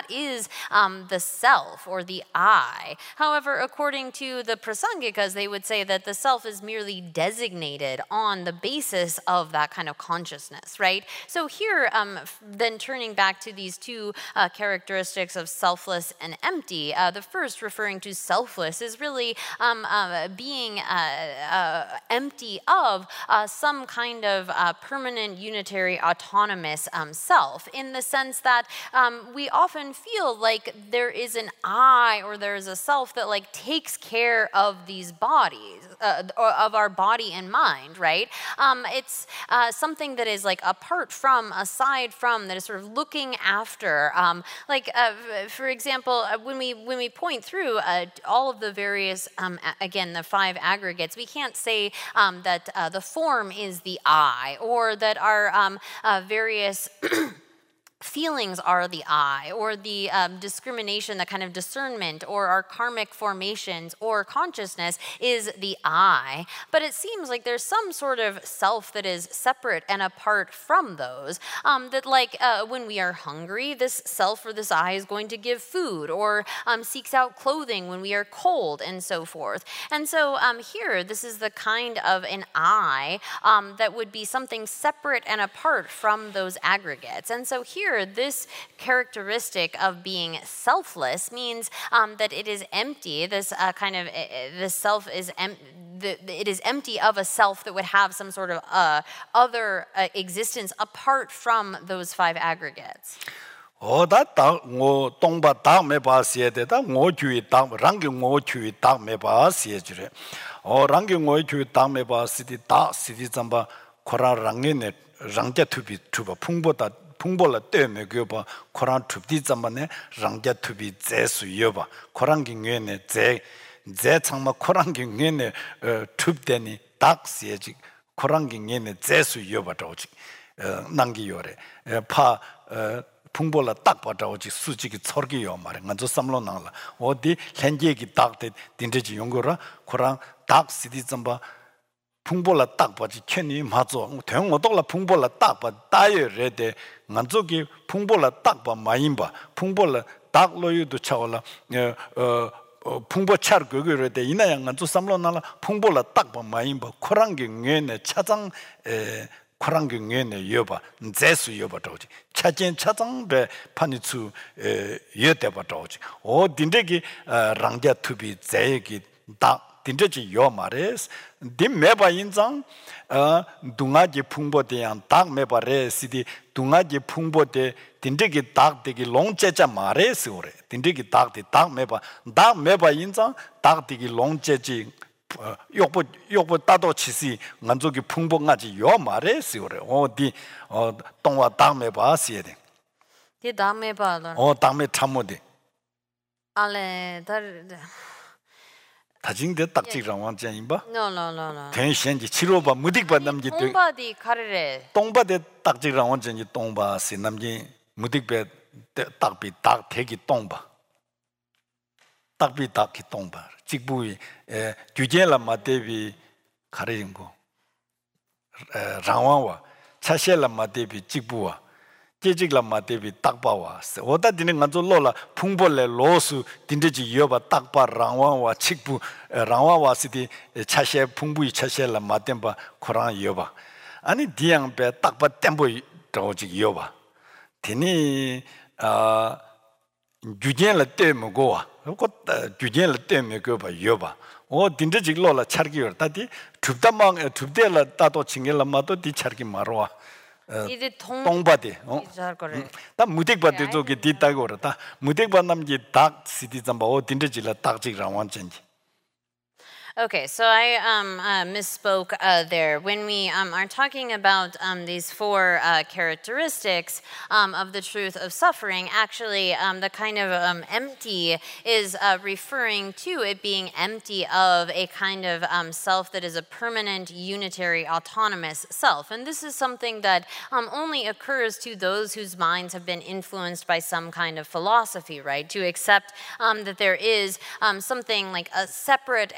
is um, the self or the I. However, according to the Prasangikas, they would say that the self is merely designated on the basis of that kind of consciousness, right? So here, um, then turning back to these two uh, characteristics of selfless and empty, uh, the first referring to selfless is really um, uh, being uh, uh, empty of uh, some kind of uh, permanent, unitary, autonomous um, self, in the sense that um, we often feel like there is an I or there is a self that like takes care of these bodies, uh, or of our body and mind, right? Um, it's uh, something that is like apart from, aside from, that is sort of looking after. Um, like, uh, for example, uh, when we when we point through uh, all of the various, um, a- again, the five aggregates, we can't say um, that uh, the form is the I, or that our um, uh, various feelings are the I, or the um, discrimination, the kind of discernment, or our karmic formations, or consciousness is the I. But it seems like there's some sort of self that is separate and apart from those. Um, that like uh, when we are hungry, this self or this I is going to give food, or um, seeks out clothing when we are cold, and so forth. And so um, here, this is the kind of an I um, that would be something separate and apart from those aggregates. And so here, this characteristic of being selfless means um, that it is empty. This uh, kind of, uh, this self is em- the, it is empty of a self that would have some sort of uh, other uh, existence apart from those five aggregates. 어다 딱뭐 동바 딱 매바시에 되다 뭐 주의 딱 랑기 뭐 주의 딱 매바시에 주래 어 랑기 뭐 주의 딱 매바시디 딱 시디 잠바 코라 랑게네 랑자 투비 투바 풍보다 풍보라 때문에 그봐 코란 투비 잠바네 랑자 투비 제수 여봐 코란 경외네 제제 창마 코란 경외네 투브되니 딱시에지 코란 경외네 제수 여봐다 오지 난기 요래 파 풍보라 딱 봐다 오지 수직이 철기요 말에 먼저 삼로 나라 어디 현재기 딱대 딘데지 용거라 코란 딱 시디 잠바 풍보라 딱 봐지 ken이 맞어 대응 어떨라 풍보라 딱 봐 따여래데 만족이 풍보라 딱 봐 마임바 풍보라 딱 로유도 차올라 어 풍보 차르 그거래데 이나양 만족 삼로 나라 풍보라 딱 봐 마임바 코랑게 뇌네 차장 에 코랑게 뇌네 여봐 제수 여봐도 오지 차진 차장배 파니츠 에 여대봐도 오지 어 딘데기 랑자 투비 제기 딱 딘데지 요 말레스 dim meba inzang dunga ji phungbo de yang tak meba re sidi dunga ji phungbo de dindegi tak de gi long che cha mare sore dindegi tak de tak meba dak meba inzang tak de gi long che ji 욕보 욕보 따도 치시 만족이 풍부하지 요 말에 sore 어디 어 동화 tak meba si에 돼 디 다음에 봐라. 어 다음에 참모데 알레 다 다징데 딱지랑 완전인바 No, no, no, no. 대신지 치료바 무딕바 남지 똥바디 카르레. 똥바데 딱지랑 완전히 똥바시 남지 무딕베 딱비 딱 대기 똥바 딱비 딱기 똥바 직부이 에 규제라 마데비 가르인고 에 라와와 차셀라 마데비 직부와 제직라 마데비 딱바와 오다 디는 간조 로라 풍볼레 로스 딘데지 여바 딱바 라와와 직부 라와와시디 차셰 풍부이 차셰라 마덴바 코랑 여바 아니 디양베 딱바 템보이 도지 여바 디니 아 규제라 때문고와 그 규제라 때문에 그바 여바 오 딘데지 로라 차르기여 다디 줍다망 줍데라 따도 징겔라 마도 디 차르기 마로와 이제 동 똥바디 어? 거래. 다 무딕바디 저기 뒤따고 그러다 무딕바 남지 딱 시디 잠바 어 딘데질라 딱지랑 완전지 Okay, so I um, uh, misspoke uh, there. When we um, are talking about um, these four uh, characteristics um, of the truth of suffering, actually um, the kind of um, empty is uh, referring to it being empty of a kind of um, self that is a permanent, unitary, autonomous self. And this is something that um, only occurs to those whose minds have been influenced by some kind of philosophy, right? To accept um, that there is um, something like a separate and apart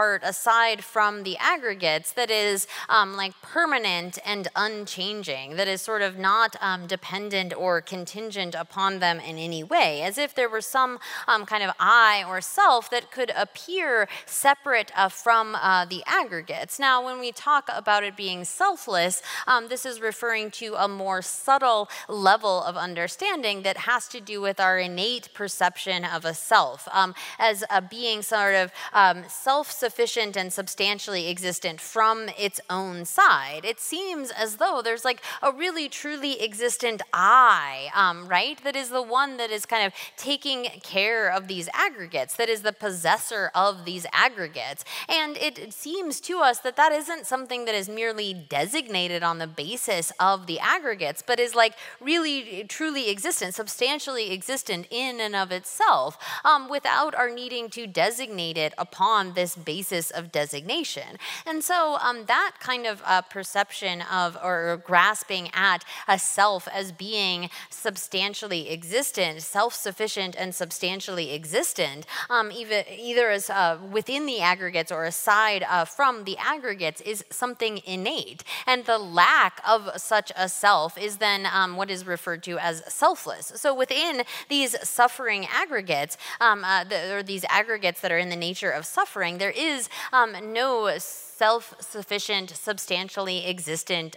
part aside from the aggregates that is um, like permanent and unchanging, that is sort of not um, dependent or contingent upon them in any way, as if there were some um, kind of I or self that could appear separate uh, from uh, the aggregates. Now, when we talk about it being selfless, um, this is referring to a more subtle level of understanding that has to do with our innate perception of a self um, as a being sort of um, self-sufficient and substantially existent from its own side. It seems as though there's like a really truly existent I, um, right? That is the one that is kind of taking care of these aggregates, that is the possessor of these aggregates. And it seems to us that that isn't something that is merely designated on the basis of the aggregates, but is like really truly existent, substantially existent in and of itself, um, without our needing to designate it upon this basis of designation. And so um, that kind of uh, perception of or grasping at a self as being substantially existent, self-sufficient and substantially existent, um, even, either as uh, within the aggregates or aside uh, from the aggregates, is something innate. And the lack of such a self is then um, what is referred to as selfless. So within these suffering aggregates, um, uh, the, or these aggregates that are in the nature of suffering, there is um, no self-sufficient, substantially existent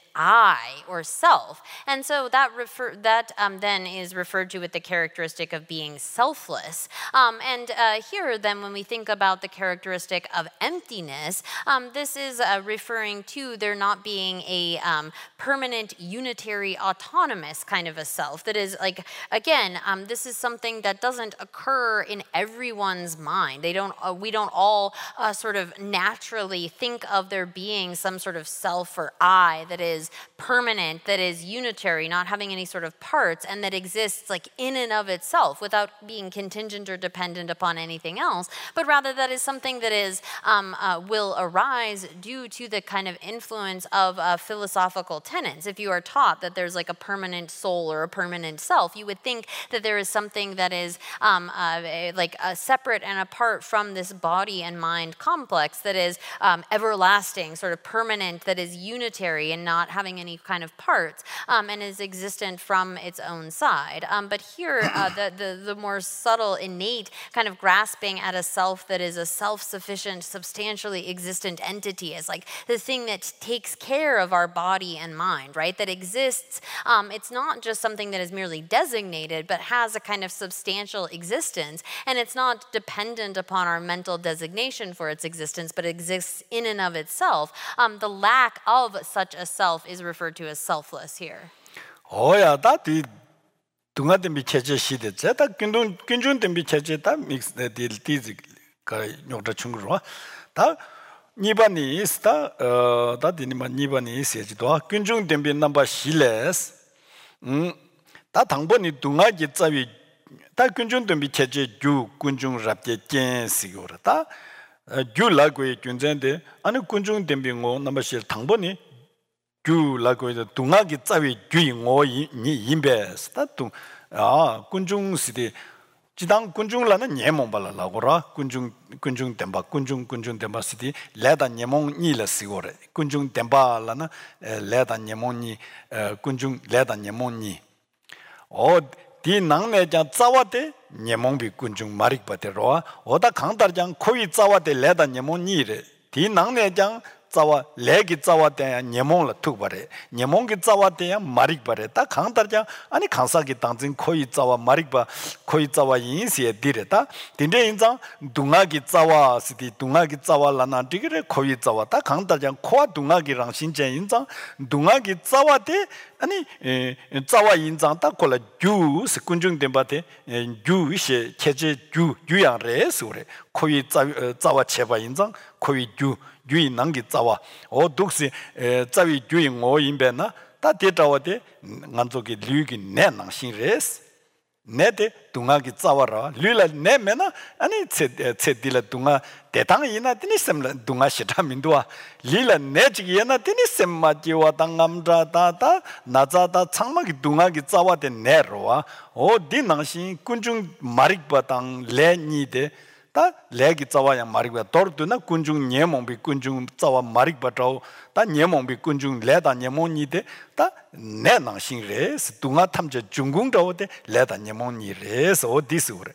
I or self. And so that refer that um, then is referred to with the characteristic of being selfless. Um, and uh, here then when we think about the characteristic of emptiness, um, this is uh, referring to there not being a um, permanent, unitary, autonomous kind of a self. That is like, again, um, this is something that doesn't occur in everyone's mind. They don't, uh, we don't all uh, sort of naturally think of there being some sort of self or I that is permanent, that is unitary, not having any sort of parts, and that exists like in and of itself without being contingent or dependent upon anything else, but rather that is something that is um, uh, will arise due to the kind of influence of uh, philosophical tenets. If you are taught that there's like a permanent soul or a permanent self, you would think that there is something that is um, uh, like uh, separate and apart from this body and mind complex that is um, everlasting, sort of permanent, that is unitary and not having any kind of parts, um, and is existent from its own side. Um, but here, uh, the, the, the more subtle, innate kind of grasping at a self that is a self-sufficient, substantially existent entity, as like the thing that takes care of our body and mind, right? That exists. Um, it's not just something that is merely designated, but has a kind of substantial existence, and it's not dependent upon our mental designation for its existence, but exists in and of itself. Um, the lack of such a self is referred to as selfless here. Oh yeah, that the dunga dembi cheche shide che ta kinjun kinjun dembi cheche ta mix the deal tizi ka nyokta chungro ta nibani is ta uh ta dinima nibani is je do kinjun dembi number shiles um ta 당번이 dunga ji tsawi ta kinjun dembi cheche ju kunjung rapje jen sigora ta 주 라고의 균전데 아니 군중 댐빙고 남바실 당번이 주 라고의 동학이 짜위 주인고 이 임베스다 뚱아 군중 시대 지당 군중라는 예몽발라라고라 군중 군중 댐바 군중 군중 댐바 시대 레다 예몽 니라 시고레 군중 댐바라나 레다 예몽니 군중 레다 예몽니 어 디 낭내자 짜와데 녀몽비 군중 마릭바데로와 오다 강다장 코이 짜와데 레다 녀몽니레 디 낭내장 짜와 레기 짜와데 녀몽라 툭바레 녀몽기 짜와데 마릭바레 다 강다장 아니 강사기 당진 코이 짜와 마릭바 코이 짜와 인시에 디레다 딘데 인장 둥아기 짜와 시디 둥아기 짜와라나 디그레 코이 짜와 다 강다장 코와 둥아기랑 신제 인장 둥아기 짜와데 아니 짜와 인장 딱 콜라 주 군중 덴바데 주이시 체제 주 유양레스오레 코이 짜 짜와 체바 인장 코이 주 유이 남기 짜와 어 독시 짜위 주이 오 임베나 다 데타와데 간족이 류기 내낭 신레스 네데 둥아기 짜와라 류라 네메나 아니 체 체딜라 둥아 대당이나 드니셈라 둥아 시타민도아 리라 네지기나 드니셈마 지와 당감자다다 나자다 창막이 둥아기 짜와데 네로와 어 디낭신 군중 마릭바당 레니데 다 레기 자와야 마릭바 도르드나 군중 녀몽비 군중 자와 마릭바죠 다 녀몽비 군중 레다 녀몽니데 다 내낭신레스 둥아 탐제 중궁도데 레다 녀몽니레스 오디스우레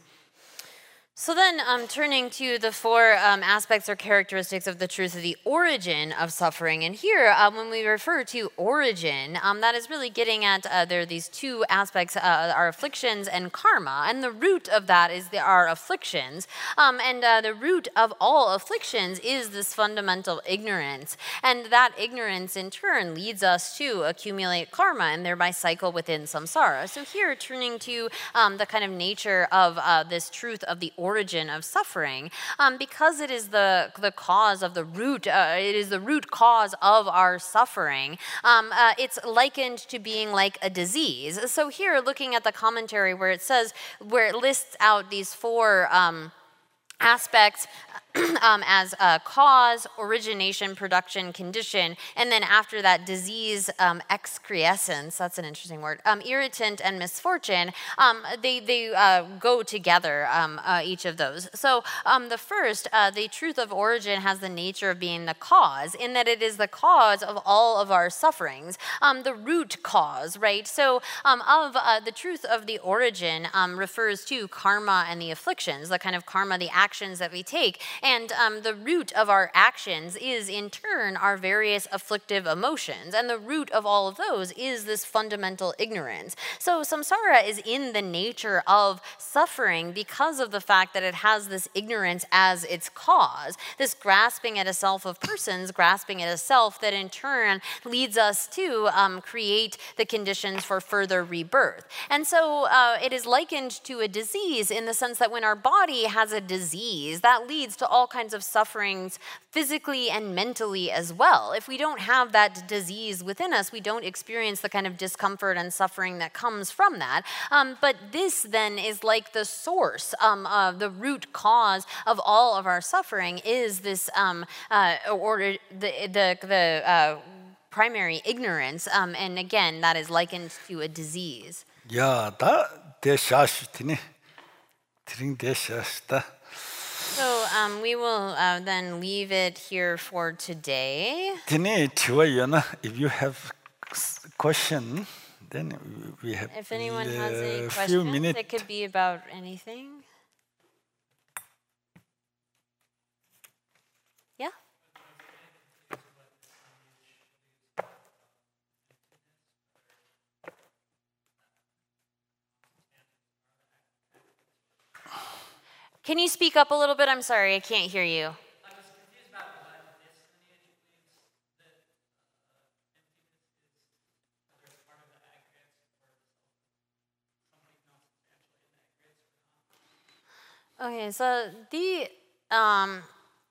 So then, um, turning to the four um, aspects or characteristics of the truth of the origin of suffering. And here, um, when we refer to origin, um, that is really getting at uh, there are these two aspects, uh, our afflictions and karma. And the root of that is the, our afflictions. Um, and uh, the root of all afflictions is this fundamental ignorance. And that ignorance, in turn, leads us to accumulate karma and thereby cycle within samsara. So here, turning to um, the kind of nature of uh, this truth of the origin origin of suffering, um, because it is the the cause of the root, uh, it is the root cause of our suffering. Um, uh, it's likened to being like a disease. So here, looking at the commentary where it says, where it lists out these four um, aspects um, as a cause, origination, production, condition, and then after that, disease, um, excrescence, that's an interesting word, um, irritant, and misfortune, um, they, they uh, go together, um, uh, each of those. So um, the first, uh, the truth of origin has the nature of being the cause, in that it is the cause of all of our sufferings, um, the root cause, right? So um, of uh, the truth of the origin um, refers to karma and the afflictions, the kind of karma, the actions that we take. And um, the root of our actions is, in turn, our various afflictive emotions. And the root of all of those is this fundamental ignorance. So samsara is in the nature of suffering because of the fact that it has this ignorance as its cause, this grasping at a self of persons, grasping at a self that, in turn, leads us to um, create the conditions for further rebirth. And so uh, it is likened to a disease in the sense that when our body has a disease, that leads to all kinds of sufferings physically and mentally as well. If we don't have that disease within us, we don't experience the kind of discomfort and suffering that comes from that. Um, but this then is like the source, um, uh, the root cause of all of our suffering is this, um, uh, or the the the uh, primary ignorance, um, and again, that is likened to a disease. Yeah, that desashitini, tring desashta. So um, we will uh, then leave it here for today. If you have question, then we have If anyone has any a few questions, minutes. it could be about anything. Yeah? Can you speak up a little bit? I'm sorry, I can't hear you. Okay, so the um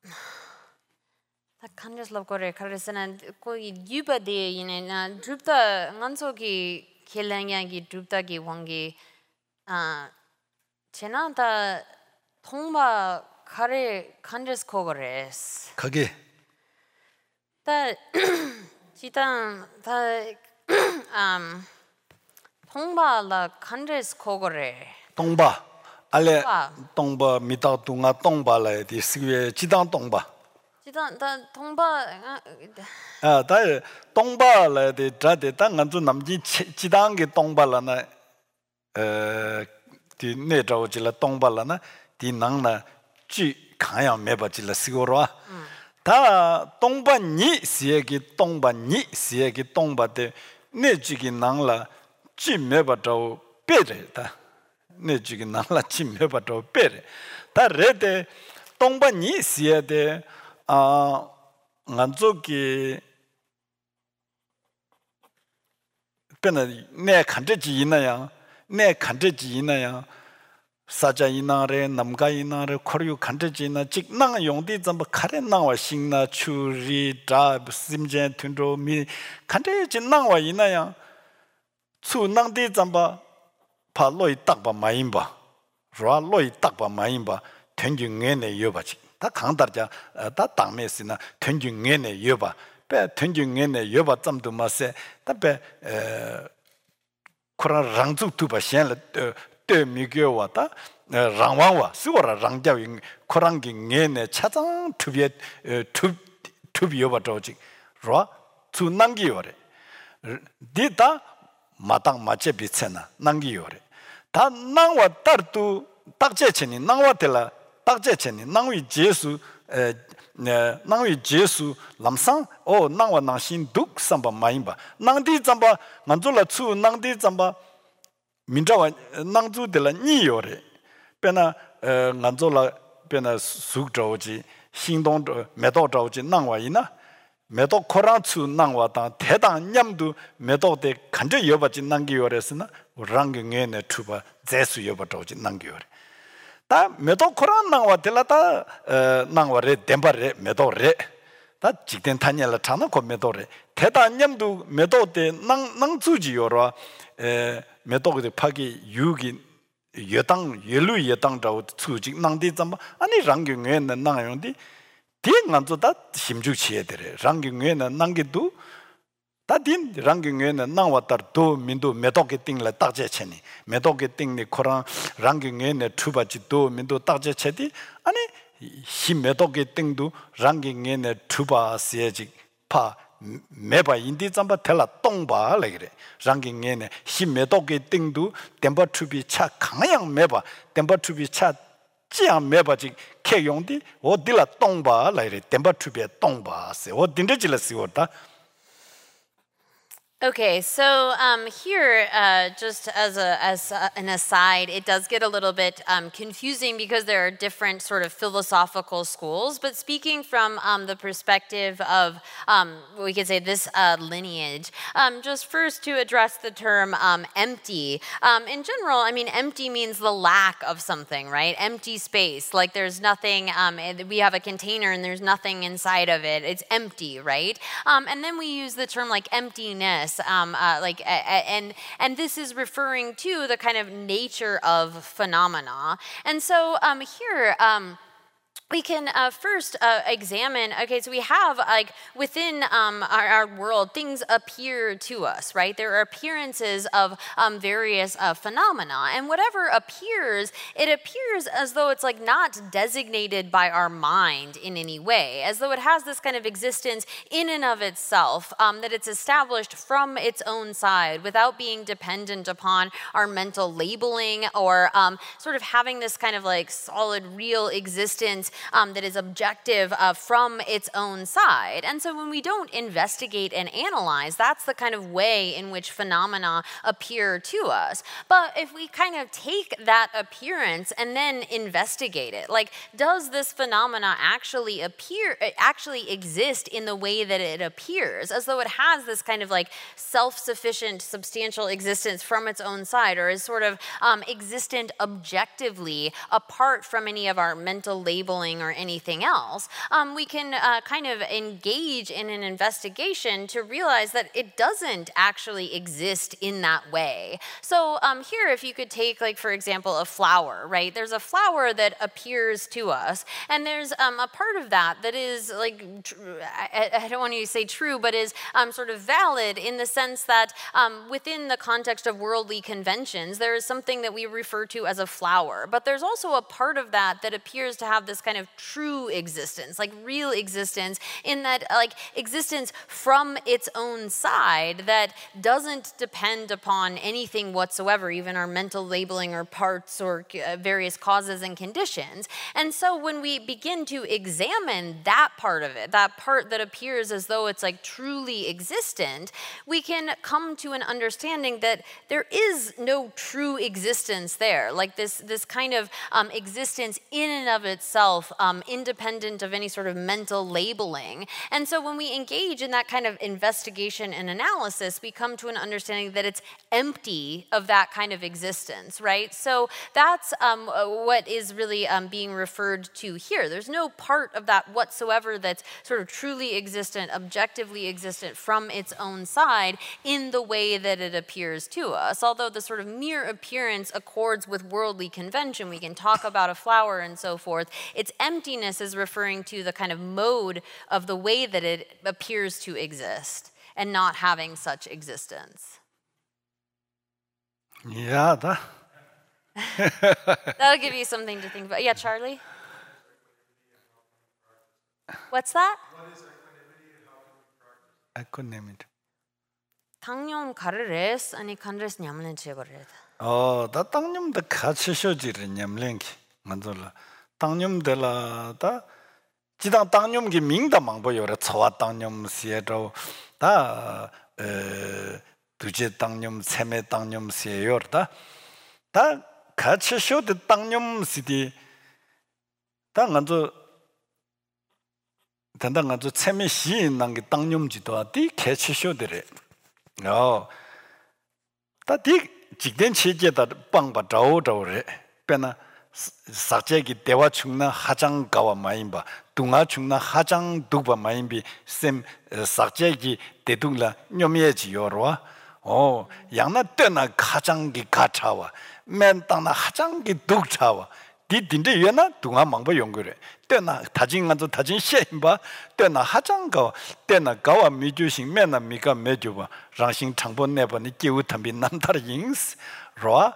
the kanjas love gore karisana ko yuba de yin na drupta nganso ki kelanya ki drupta ki wangi uh chena da 통바 카레 간제스 코거레스 거기 다 지단 다음 통바라 간제스 코거레 동바 알레 동바 미다 동아 동바래 디스게 지당 동바 지단 다 통바 아, 다 동바래 디 자데 당간주 남지 지당게 동바라나 어 디 내저지라 동바라나 디 낭나 쥐 강야 매버질라 시고로와 다 동반니 시에기 동반니 시에기 동바데 내지기 낭라 쥐 매버도 빼레다 내지기 낭라 쥐 매버도 빼레 다 레데 동반니 시에데 아 안쪽이 변에 내 간제지 있나야 내 간제지 있나야 사자 이나래 남가 이나래 코리우 간제지나 직낭 용디 좀 카레 나와 싱나 추리 다 심제 튼도 미 간제지 나와 이나야 추낭디 좀바 팔로이 딱바 마임바 로로이 딱바 마임바 텐중에네 여바지 다 강다자 다 땅메스나 텐중에네 여바 배 텐중에네 여바 점도 마세 다배 에 코라 랑죽 두바 셴라 때 미겨와다 랑왕와 수어라 랑자윙 코랑기 녜네 차장 투비에 투 투비어바 저지 로 주난기요래 디다 마땅 맞제 비체나 난기요래 다 낭와 따르도 딱제체니 낭와 tel라 딱제체니 낭위 제수 에 낭위 제수 람상 오 낭와 낭신 독 삼바 마임바 낭디 잠바 만졸라 추 낭디 잠바 민자와 낭주들라 니요래 베나 만졸라 베나 숙저지 신동 매도저지 낭와이나 매도 코란추 낭와다 대당 냠도 매도대 간저 여바지 낭기요래스나 랑경에네 투바 제수 여바저지 낭기요래 다 매도 코란 낭와 tel라다 낭와레 덴바레 매도레 다 직된 타냐라 타나 고 매도레 대당 냠도 매도대 낭 낭주지요라 에 매도게 파기 유기 여당 열루 여당자고 수직 낭디 잠 아니 랑경에는 낭용디 디간조다 심주치에 되래 랑경에는 낭기도 다딘 랑경에는 낭와다도 민도 매도게 띵라 딱제체니 매도게 띵니 코랑 랑경에는 투바지도 민도 딱제체디 아니 힘 매도게 띵도 랑경에는 투바세지 파 매바 인디 잠바 텔라 똥바 레그래 랑경에는 힘 매도게 띵도 덴바 투비 차 강양 매바 덴바 투비 차 지양 매바지 개용디 어딜라 똥바 레그래 덴바 투비 똥바세 어딘데질라시오다. Okay, so um, here, uh, just as a, as a, an aside, it does get a little bit um, confusing because there are different sort of philosophical schools. But speaking from um, the perspective of, um, we could say this uh, lineage, um, just first to address the term um, empty. Um, in general, I mean, empty means the lack of something, right? Empty space, like there's nothing. Um, we have a container and there's nothing inside of it. It's empty, right? Um, and then we use the term like emptiness. Um, uh, like, uh, and and this is referring to the kind of nature of phenomena. And so um, here. Um, We can uh, first uh, examine, okay, so we have, like, within um, our, our world, things appear to us, right? There are appearances of um, various uh, phenomena. And whatever appears, it appears as though it's, like, not designated by our mind in any way, as though it has this kind of existence in and of itself, um, that it's established from its own side without being dependent upon our mental labeling or um, sort of having this kind of, like, solid, real existence Um, that is objective uh, from its own side. And so when we don't investigate and analyze, that's the kind of way in which phenomena appear to us. But if we kind of take that appearance and then investigate it, like, does this phenomena actually appear, actually exist in the way that it appears, as though it has this kind of like self-sufficient, substantial existence from its own side, or is sort of um, existent objectively apart from any of our mental labeling or anything else, um, we can uh, kind of engage in an investigation to realize that it doesn't actually exist in that way. So um, here, if you could take, like, for example, a flower, right? There's a flower that appears to us, and there's um, a part of that that is, like, tr- I, I don't want to say true, but is um, sort of valid in the sense that um, within the context of worldly conventions, there is something that we refer to as a flower. But there's also a part of that that appears to have this kind of true existence, like real existence, in that like existence from its own side that doesn't depend upon anything whatsoever, even our mental labeling or parts or uh, various causes and conditions. And so when we begin to examine that part of it, that part that appears as though it's like truly existent, we can come to an understanding that there is no true existence there, like this, this kind of um, existence in and of itself, Um, independent of any sort of mental labeling. And so when we engage in that kind of investigation and analysis, we come to an understanding that it's empty of that kind of existence, right? So that's um, what is really um, being referred to here. There's no part of that whatsoever that's sort of truly existent, objectively existent from its own side in the way that it appears to us. Although the sort of mere appearance accords with worldly convention, we can talk about a flower and so forth, its emptiness is referring to the kind of mode of the way that it appears to exist and not having such existence. Yeah, da. That'll give you something to think about. Yeah, Charlie? What's that? equanimity. 당념 가르레스 아니 간레스 냠는 제거를. 어, 다 땅님도 같이 쇼지를 냠랭기 만들라. 땅님들라다 지당 땅님기 명다 망보여라. 초와 땅님 시에도 다 어, 두제 땅님 세메 땅님 시에요다. 다 같이 쇼드 땅님 시디 다 간저 단단 간저 세메 시인난 게 땅님지도 아디 같이 쇼드래. 어. 다디 직된 체제다 빵바 자오자오래 빼나 사제기 대화 중나 하장가와 마임바 둥아 중나 하장 두바 마임비 셈 사제기 대둥라 뇽예지 요로와 어 양나 때나 하장기 가차와 맨땅나 하장기 둑차와 디딘데 얘나 둥아 망바 용거래 때나 다진간도 다진 셰임바 때나 하장가 때나 가와 미주신 맨나 미가 매주바 랑싱 창본 내번이 끼우탐비 남다르 잉스 로아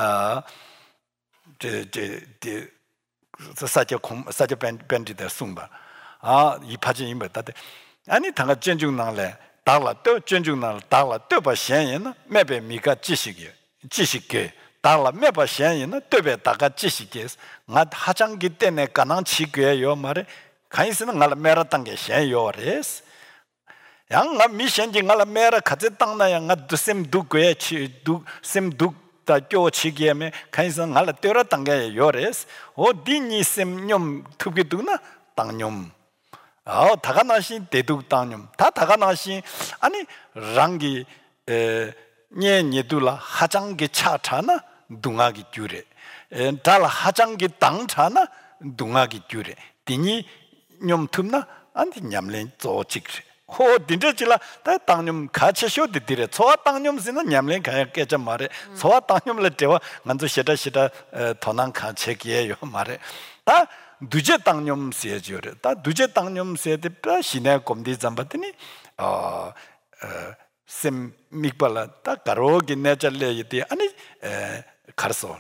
어제제제 사제 공 사제 밴밴디다 숭바 아이 파진 임바다데 아니 당가 전중나래 달라 또 전중나 달라 또바 현연나 매베 미가 지식이 지식게 달라 매바 현연나 또베 다가 지식게 나 하장기 때문에 가능 치괴요 말에 간이스는 날 메라탄 게 현요레스 양가 미션지 날 메라 가제 땅나야 나 두셈 두괴 치두셈 두다 교치기에메 간이스는 날 때라 땅게 요레스 어디니 셈뇽 특게 두나 땅뇽 아 다가나시 대둑 땅뇽 다 다가나시 아니 랑기 에 녜녜둘라 하장기 차차나 둥아기 듀레 달 하장기 땅차나 둥아기 듀레 디니 뇽 틈나 안디 냠렌 조직레 호 딘저질라 다 땅뇽 같이 쇼디디레 소아 땅뇽스는 냠렌 가야 깨자 말에 소아 땅뇽을 때와 만도 시다 시다 도난 가책이에요 말에 다 두제 땅뇽 세지요레 다 두제 땅뇽 세데 시내 곰디 잠바더니 어 셈 미발라 다 가로기 내절레이디 아니 에 가르소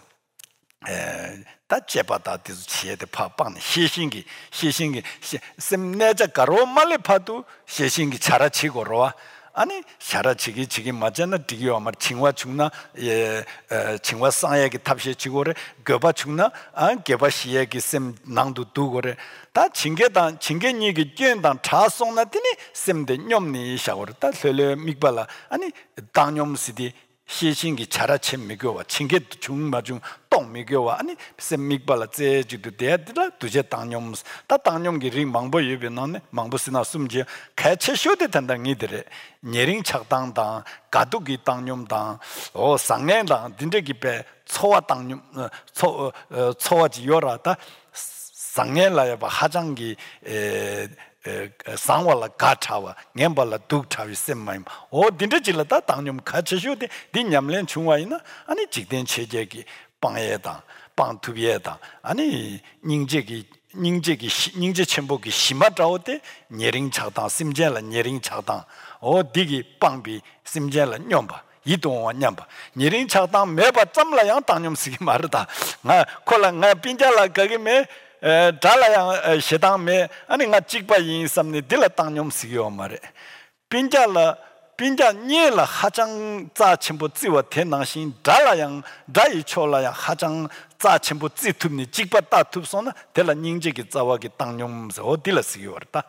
다 제바다 디스 치에데 파빵 시신기 시신기 셈 내자 가로 말레 파도 시신기 차라치고로와 아니 차라치기 지금 맞잖아 디기와 말 칭화 죽나 예 칭화 상야기 탑시 지고래 거바 죽나 안 개바 시야기 셈 낭도 두고래 다 징계단 징계니기 견단 차송나더니 셈데 뇽니 샤고르 다 셀레 미발라 아니 당뇽시디 시신기 차라치 미교와 징계 중마중 똥 미교와 아니 셈 미발라 제지도 대들라 두제 당뇽 다 당뇽기 링 망보 예변나네 망보스나 숨지 개체 쇼데 단당이들에 녀링 착당당 가두기 당뇽당 오 상내당 딘데기배 초와 당뇽 초 초와지 요라다 상내라야 하장기 에 상월라 가차와 냠발라 둑차위 셈마임 오 딘데질라다 당뇽 가체쇼데 딘냠렌 중화이나 아니 직된 체제기 방에다 방투비에다 아니 닝제기 닝제기 닝제 첨복이 심하다오데 녀링 차당 심제라 녀링 차당 오 디기 방비 심제라 뇽바 이동와 냠바 녀링 차당 매바 짬라양 당뇽 쓰기 말다 나 콜라 나 빈자라 거기메 에 달라양 시당메 아니 나 직바 인삼네 딜라 땅뇽 쓰기요 말에 빈자라 빈자 녀라 하장 자침부 지와天낭신 달라양 다이 촐라야 하장 자침부 지투니 직바 따투소나 딜라 닝제기 자와기 땅뇽서 어딜라 쓰기요다.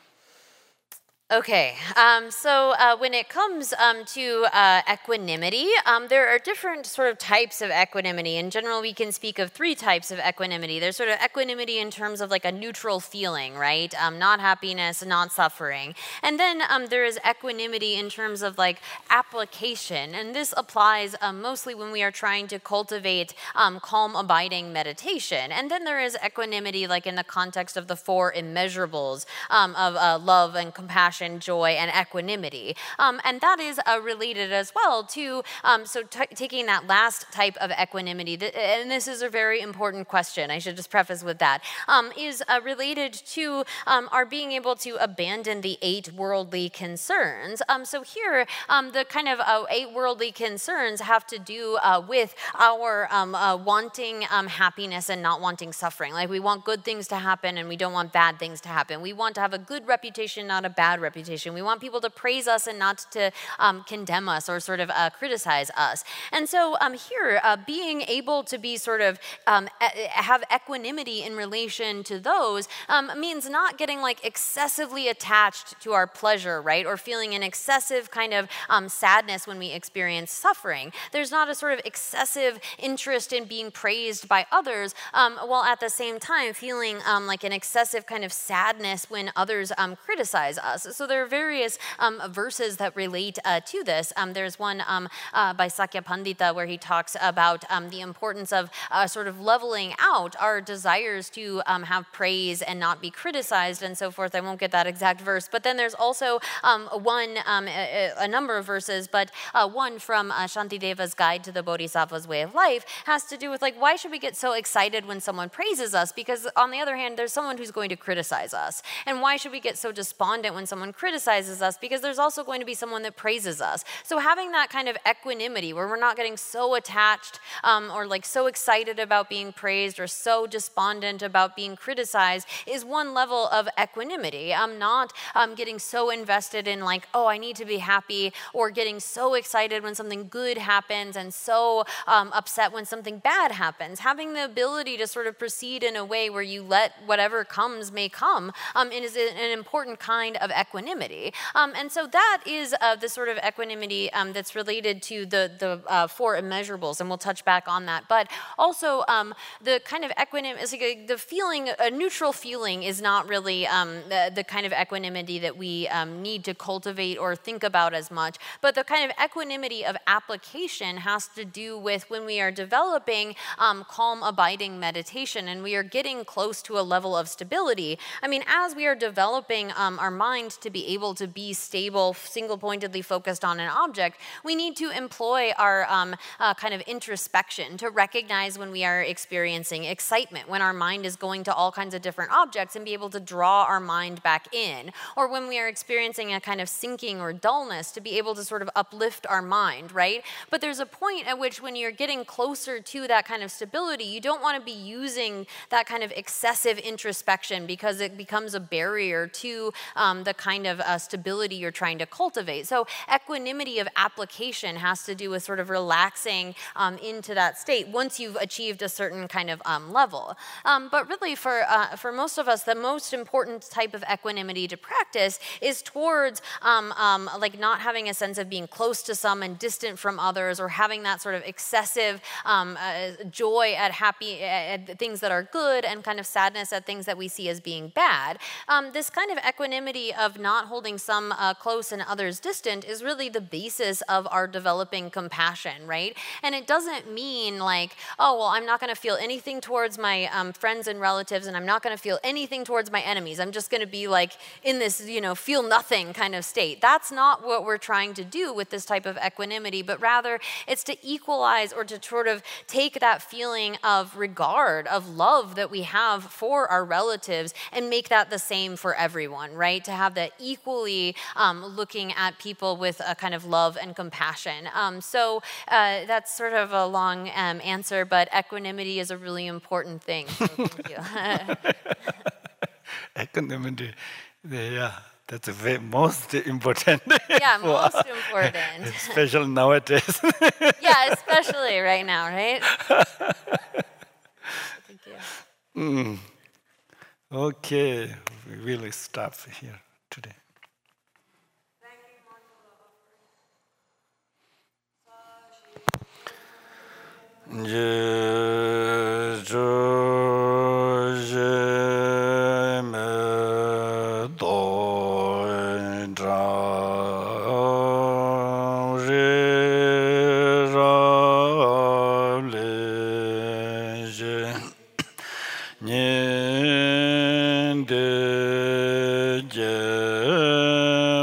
Okay, um, so uh, when it comes um, to uh, equanimity, um, there are different sort of types of equanimity. In general, we can speak of three types of equanimity. There's sort of equanimity in terms of like a neutral feeling, right? Um, not happiness, not suffering. And then um, there is equanimity in terms of like application. And this applies um, mostly when we are trying to cultivate um, calm, abiding meditation. And then there is equanimity like in the context of the four immeasurables um, of uh, love and compassion compassion, joy, and equanimity. Um, and that is uh, related as well to, um, so t- taking that last type of equanimity, th- and this is a very important question, I should just preface with that, um, is uh, related to um, our being able to abandon the eight worldly concerns. Um, so here, um, the kind of uh, eight worldly concerns have to do uh, with our um, uh, wanting um, happiness and not wanting suffering. Like we want good things to happen and we don't want bad things to happen. We want to have a good reputation, not a bad reputation. We want people to praise us and not to um, condemn us or sort of uh, criticize us. And so um, here, uh, being able to be sort of um, e- have equanimity in relation to those um, means not getting like excessively attached to our pleasure, right? Or feeling an excessive kind of um, sadness when we experience suffering. There's not a sort of excessive interest in being praised by others, um, while at the same time feeling um, like an excessive kind of sadness when others um, criticize us. So there are various um, verses that relate uh, to this. Um, there's one um, uh, by Sakya Pandita where he talks about um, the importance of uh, sort of leveling out our desires to um, have praise and not be criticized and so forth. I won't get that exact verse, but then there's also um, one, um, a, a number of verses, but uh, one from uh, Shantideva's Guide to the Bodhisattva's Way of Life has to do with like, why should we get so excited when someone praises us? Because on the other hand, there's someone who's going to criticize us. And why should we get so despondent when someone criticizes us? Because there's also going to be someone that praises us. So having that kind of equanimity where we're not getting so attached um, or like so excited about being praised or so despondent about being criticized is one level of equanimity. I'm not um, getting so invested in like, oh, I need to be happy, or getting so excited when something good happens and so um, upset when something bad happens. Having the ability to sort of proceed in a way where you let whatever comes may come um, is an important kind of equanimity. Um, and so that is uh, the sort of equanimity um, that's related to the, the uh, four immeasurables, and we'll touch back on that. But also um, the kind of equanimity, is like a, the feeling, a neutral feeling is not really um, the, the kind of equanimity that we um, need to cultivate or think about as much, but the kind of equanimity of application has to do with when we are developing um, calm, abiding meditation and we are getting close to a level of stability. I mean, as we are developing um, our mind to be able to be stable, single-pointedly focused on an object, we need to employ our um, uh, kind of introspection to recognize when we are experiencing excitement, when our mind is going to all kinds of different objects and be able to draw our mind back in, or when we are experiencing a kind of sinking or dullness to be able to sort of uplift our mind, right? But there's a point at which when you're getting closer to that kind of stability, you don't want to be using that kind of excessive introspection because it becomes a barrier to um, the kind of uh, stability you're trying to cultivate. So equanimity of application has to do with sort of relaxing um, into that state once you've achieved a certain kind of um, level. Um, but really for, uh, for most of us, the most important type of equanimity to practice is towards um, um, like not having a sense of being close to some and distant from others, or having that sort of excessive um, uh, joy at happy at things that are good and kind of sadness at things that we see as being bad. Um, this kind of equanimity of not holding some uh, close and others distant is really the basis of our developing compassion, right? And it doesn't mean like, oh, well, I'm not going to feel anything towards my um, friends and relatives, and I'm not going to feel anything towards my enemies. I'm just going to be like in this, you know, feel nothing kind of state. That's not what we're trying to do with this type of equanimity, but rather it's to equalize or to sort of take that feeling of regard, of love that we have for our relatives and make that the same for everyone, right? To have that equally um, looking at people with a kind of love and compassion. Um, so uh, that's sort of a long um, answer, but equanimity is a really important thing. So thank you. Equanimity, yeah, that's the very most important. Yeah, most important. Especially nowadays. Yeah, especially right now, right? Thank you. Mm. Okay, we will stop here today. Je, je, je me donne, je râle, je n'y de Dieu.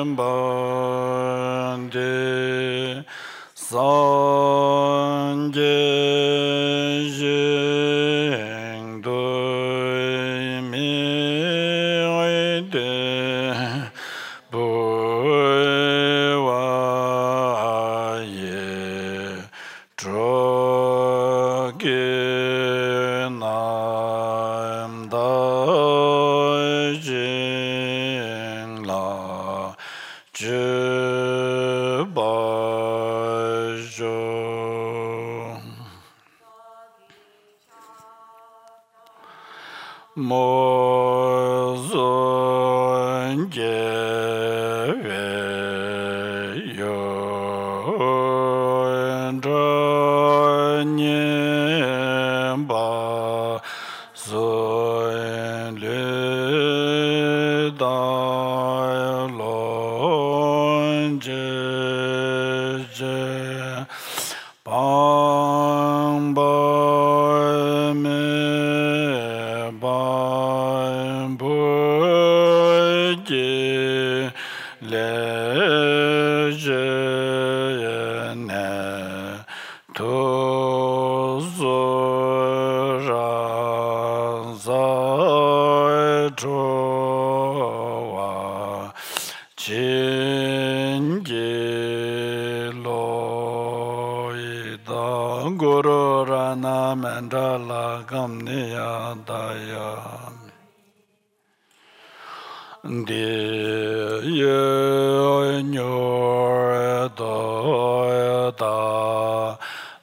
Mozon Geve Yondra Zon Le Dalon Je Bang Ba Me Bang Bu Ji Le Je Ne Tu Zu Ra Za Tu Wa Jin Ji Lo Guru Rana Mandala Gamniya Daya Di Ye Nyor Da Da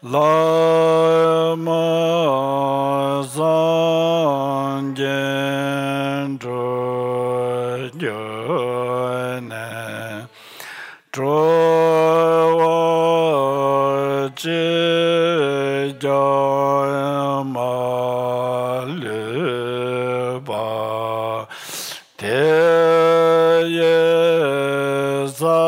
La Ma Zan Gen Dro Yo Ne Dro Ji Ja Ma Le Ba Te Ye Za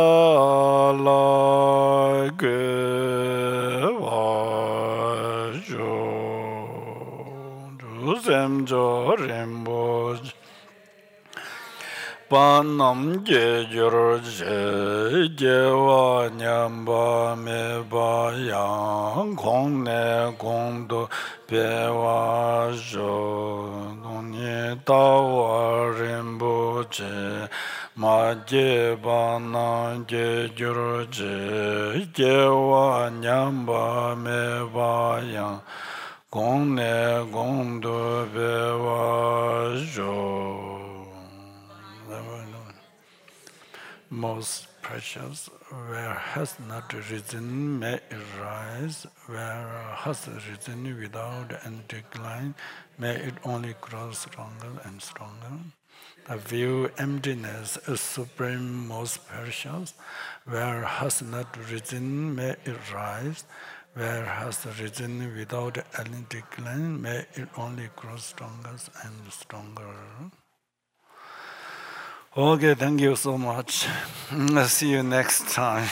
La Ge Wa Jo Du Sem Jo Rimbo Panam ge jor je ge wa nyam ba me ba yang kong ne kong do pe wa jo non ye ta wa ren bo je ma je ba na ge jor je ge wa nyam ba me ba yang kong ne kong do pe wa jo. Most precious, where has not risen, may it rise, where has risen without any decline, may it only grow stronger and stronger. The view emptiness is supreme, most precious, where has not risen, may it rise, where has risen without any decline, may it only grow stronger and stronger. Okay, thank you so much. I'll see you next time.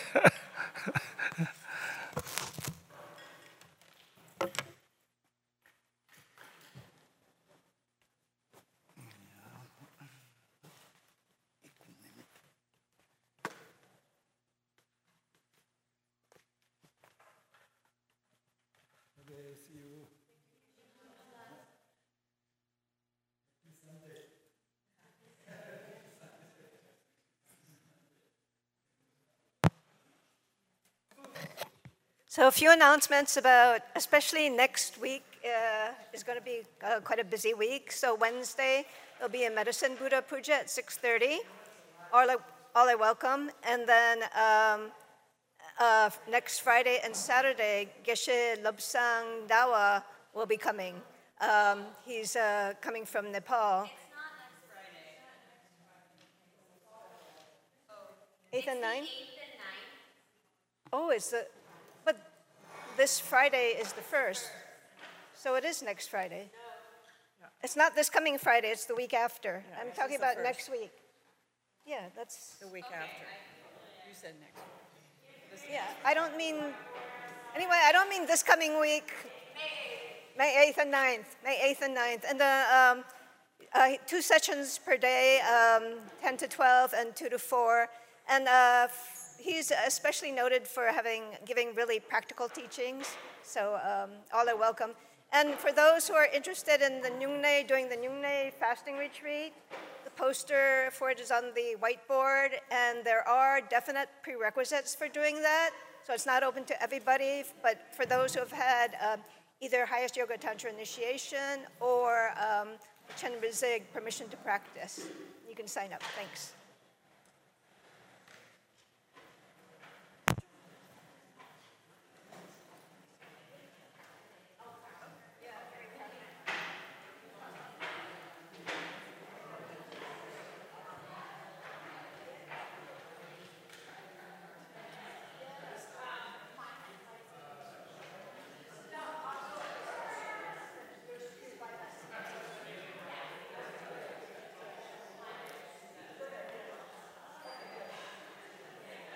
So a few announcements about, especially next week uh, is going to be uh, quite a busy week. So Wednesday, there'll be a Medicine Buddha Puja at six thirty. All I, all I welcome. And then um, uh, next Friday and Saturday, Geshe Lobsang Dawa will be coming. Um, he's uh, coming from Nepal. It's not next Friday. eighth and ninth? eighth and ninth. Oh, it's the, but this Friday is the first. So it is next Friday. It's not this coming Friday, it's the week after. Yeah, I'm this talking is the about first. next week. Yeah, that's, The week after. You said next week. This yeah, I don't mean, anyway, I don't mean this coming week. May eighth and ninth, May eighth and ninth. And the um, uh, two sessions per day, um, ten to twelve and two to four. And uh, f- he's especially noted for having, giving really practical teachings. So um, all are welcome. And for those who are interested in the Nyungne, doing the Nyungne fasting retreat, the poster for it is on the whiteboard, and there are definite prerequisites for doing that. So it's not open to everybody, but for those who have had um, either highest yoga tantra initiation or um, Chen Rizig permission to practice, you can sign up. Thanks.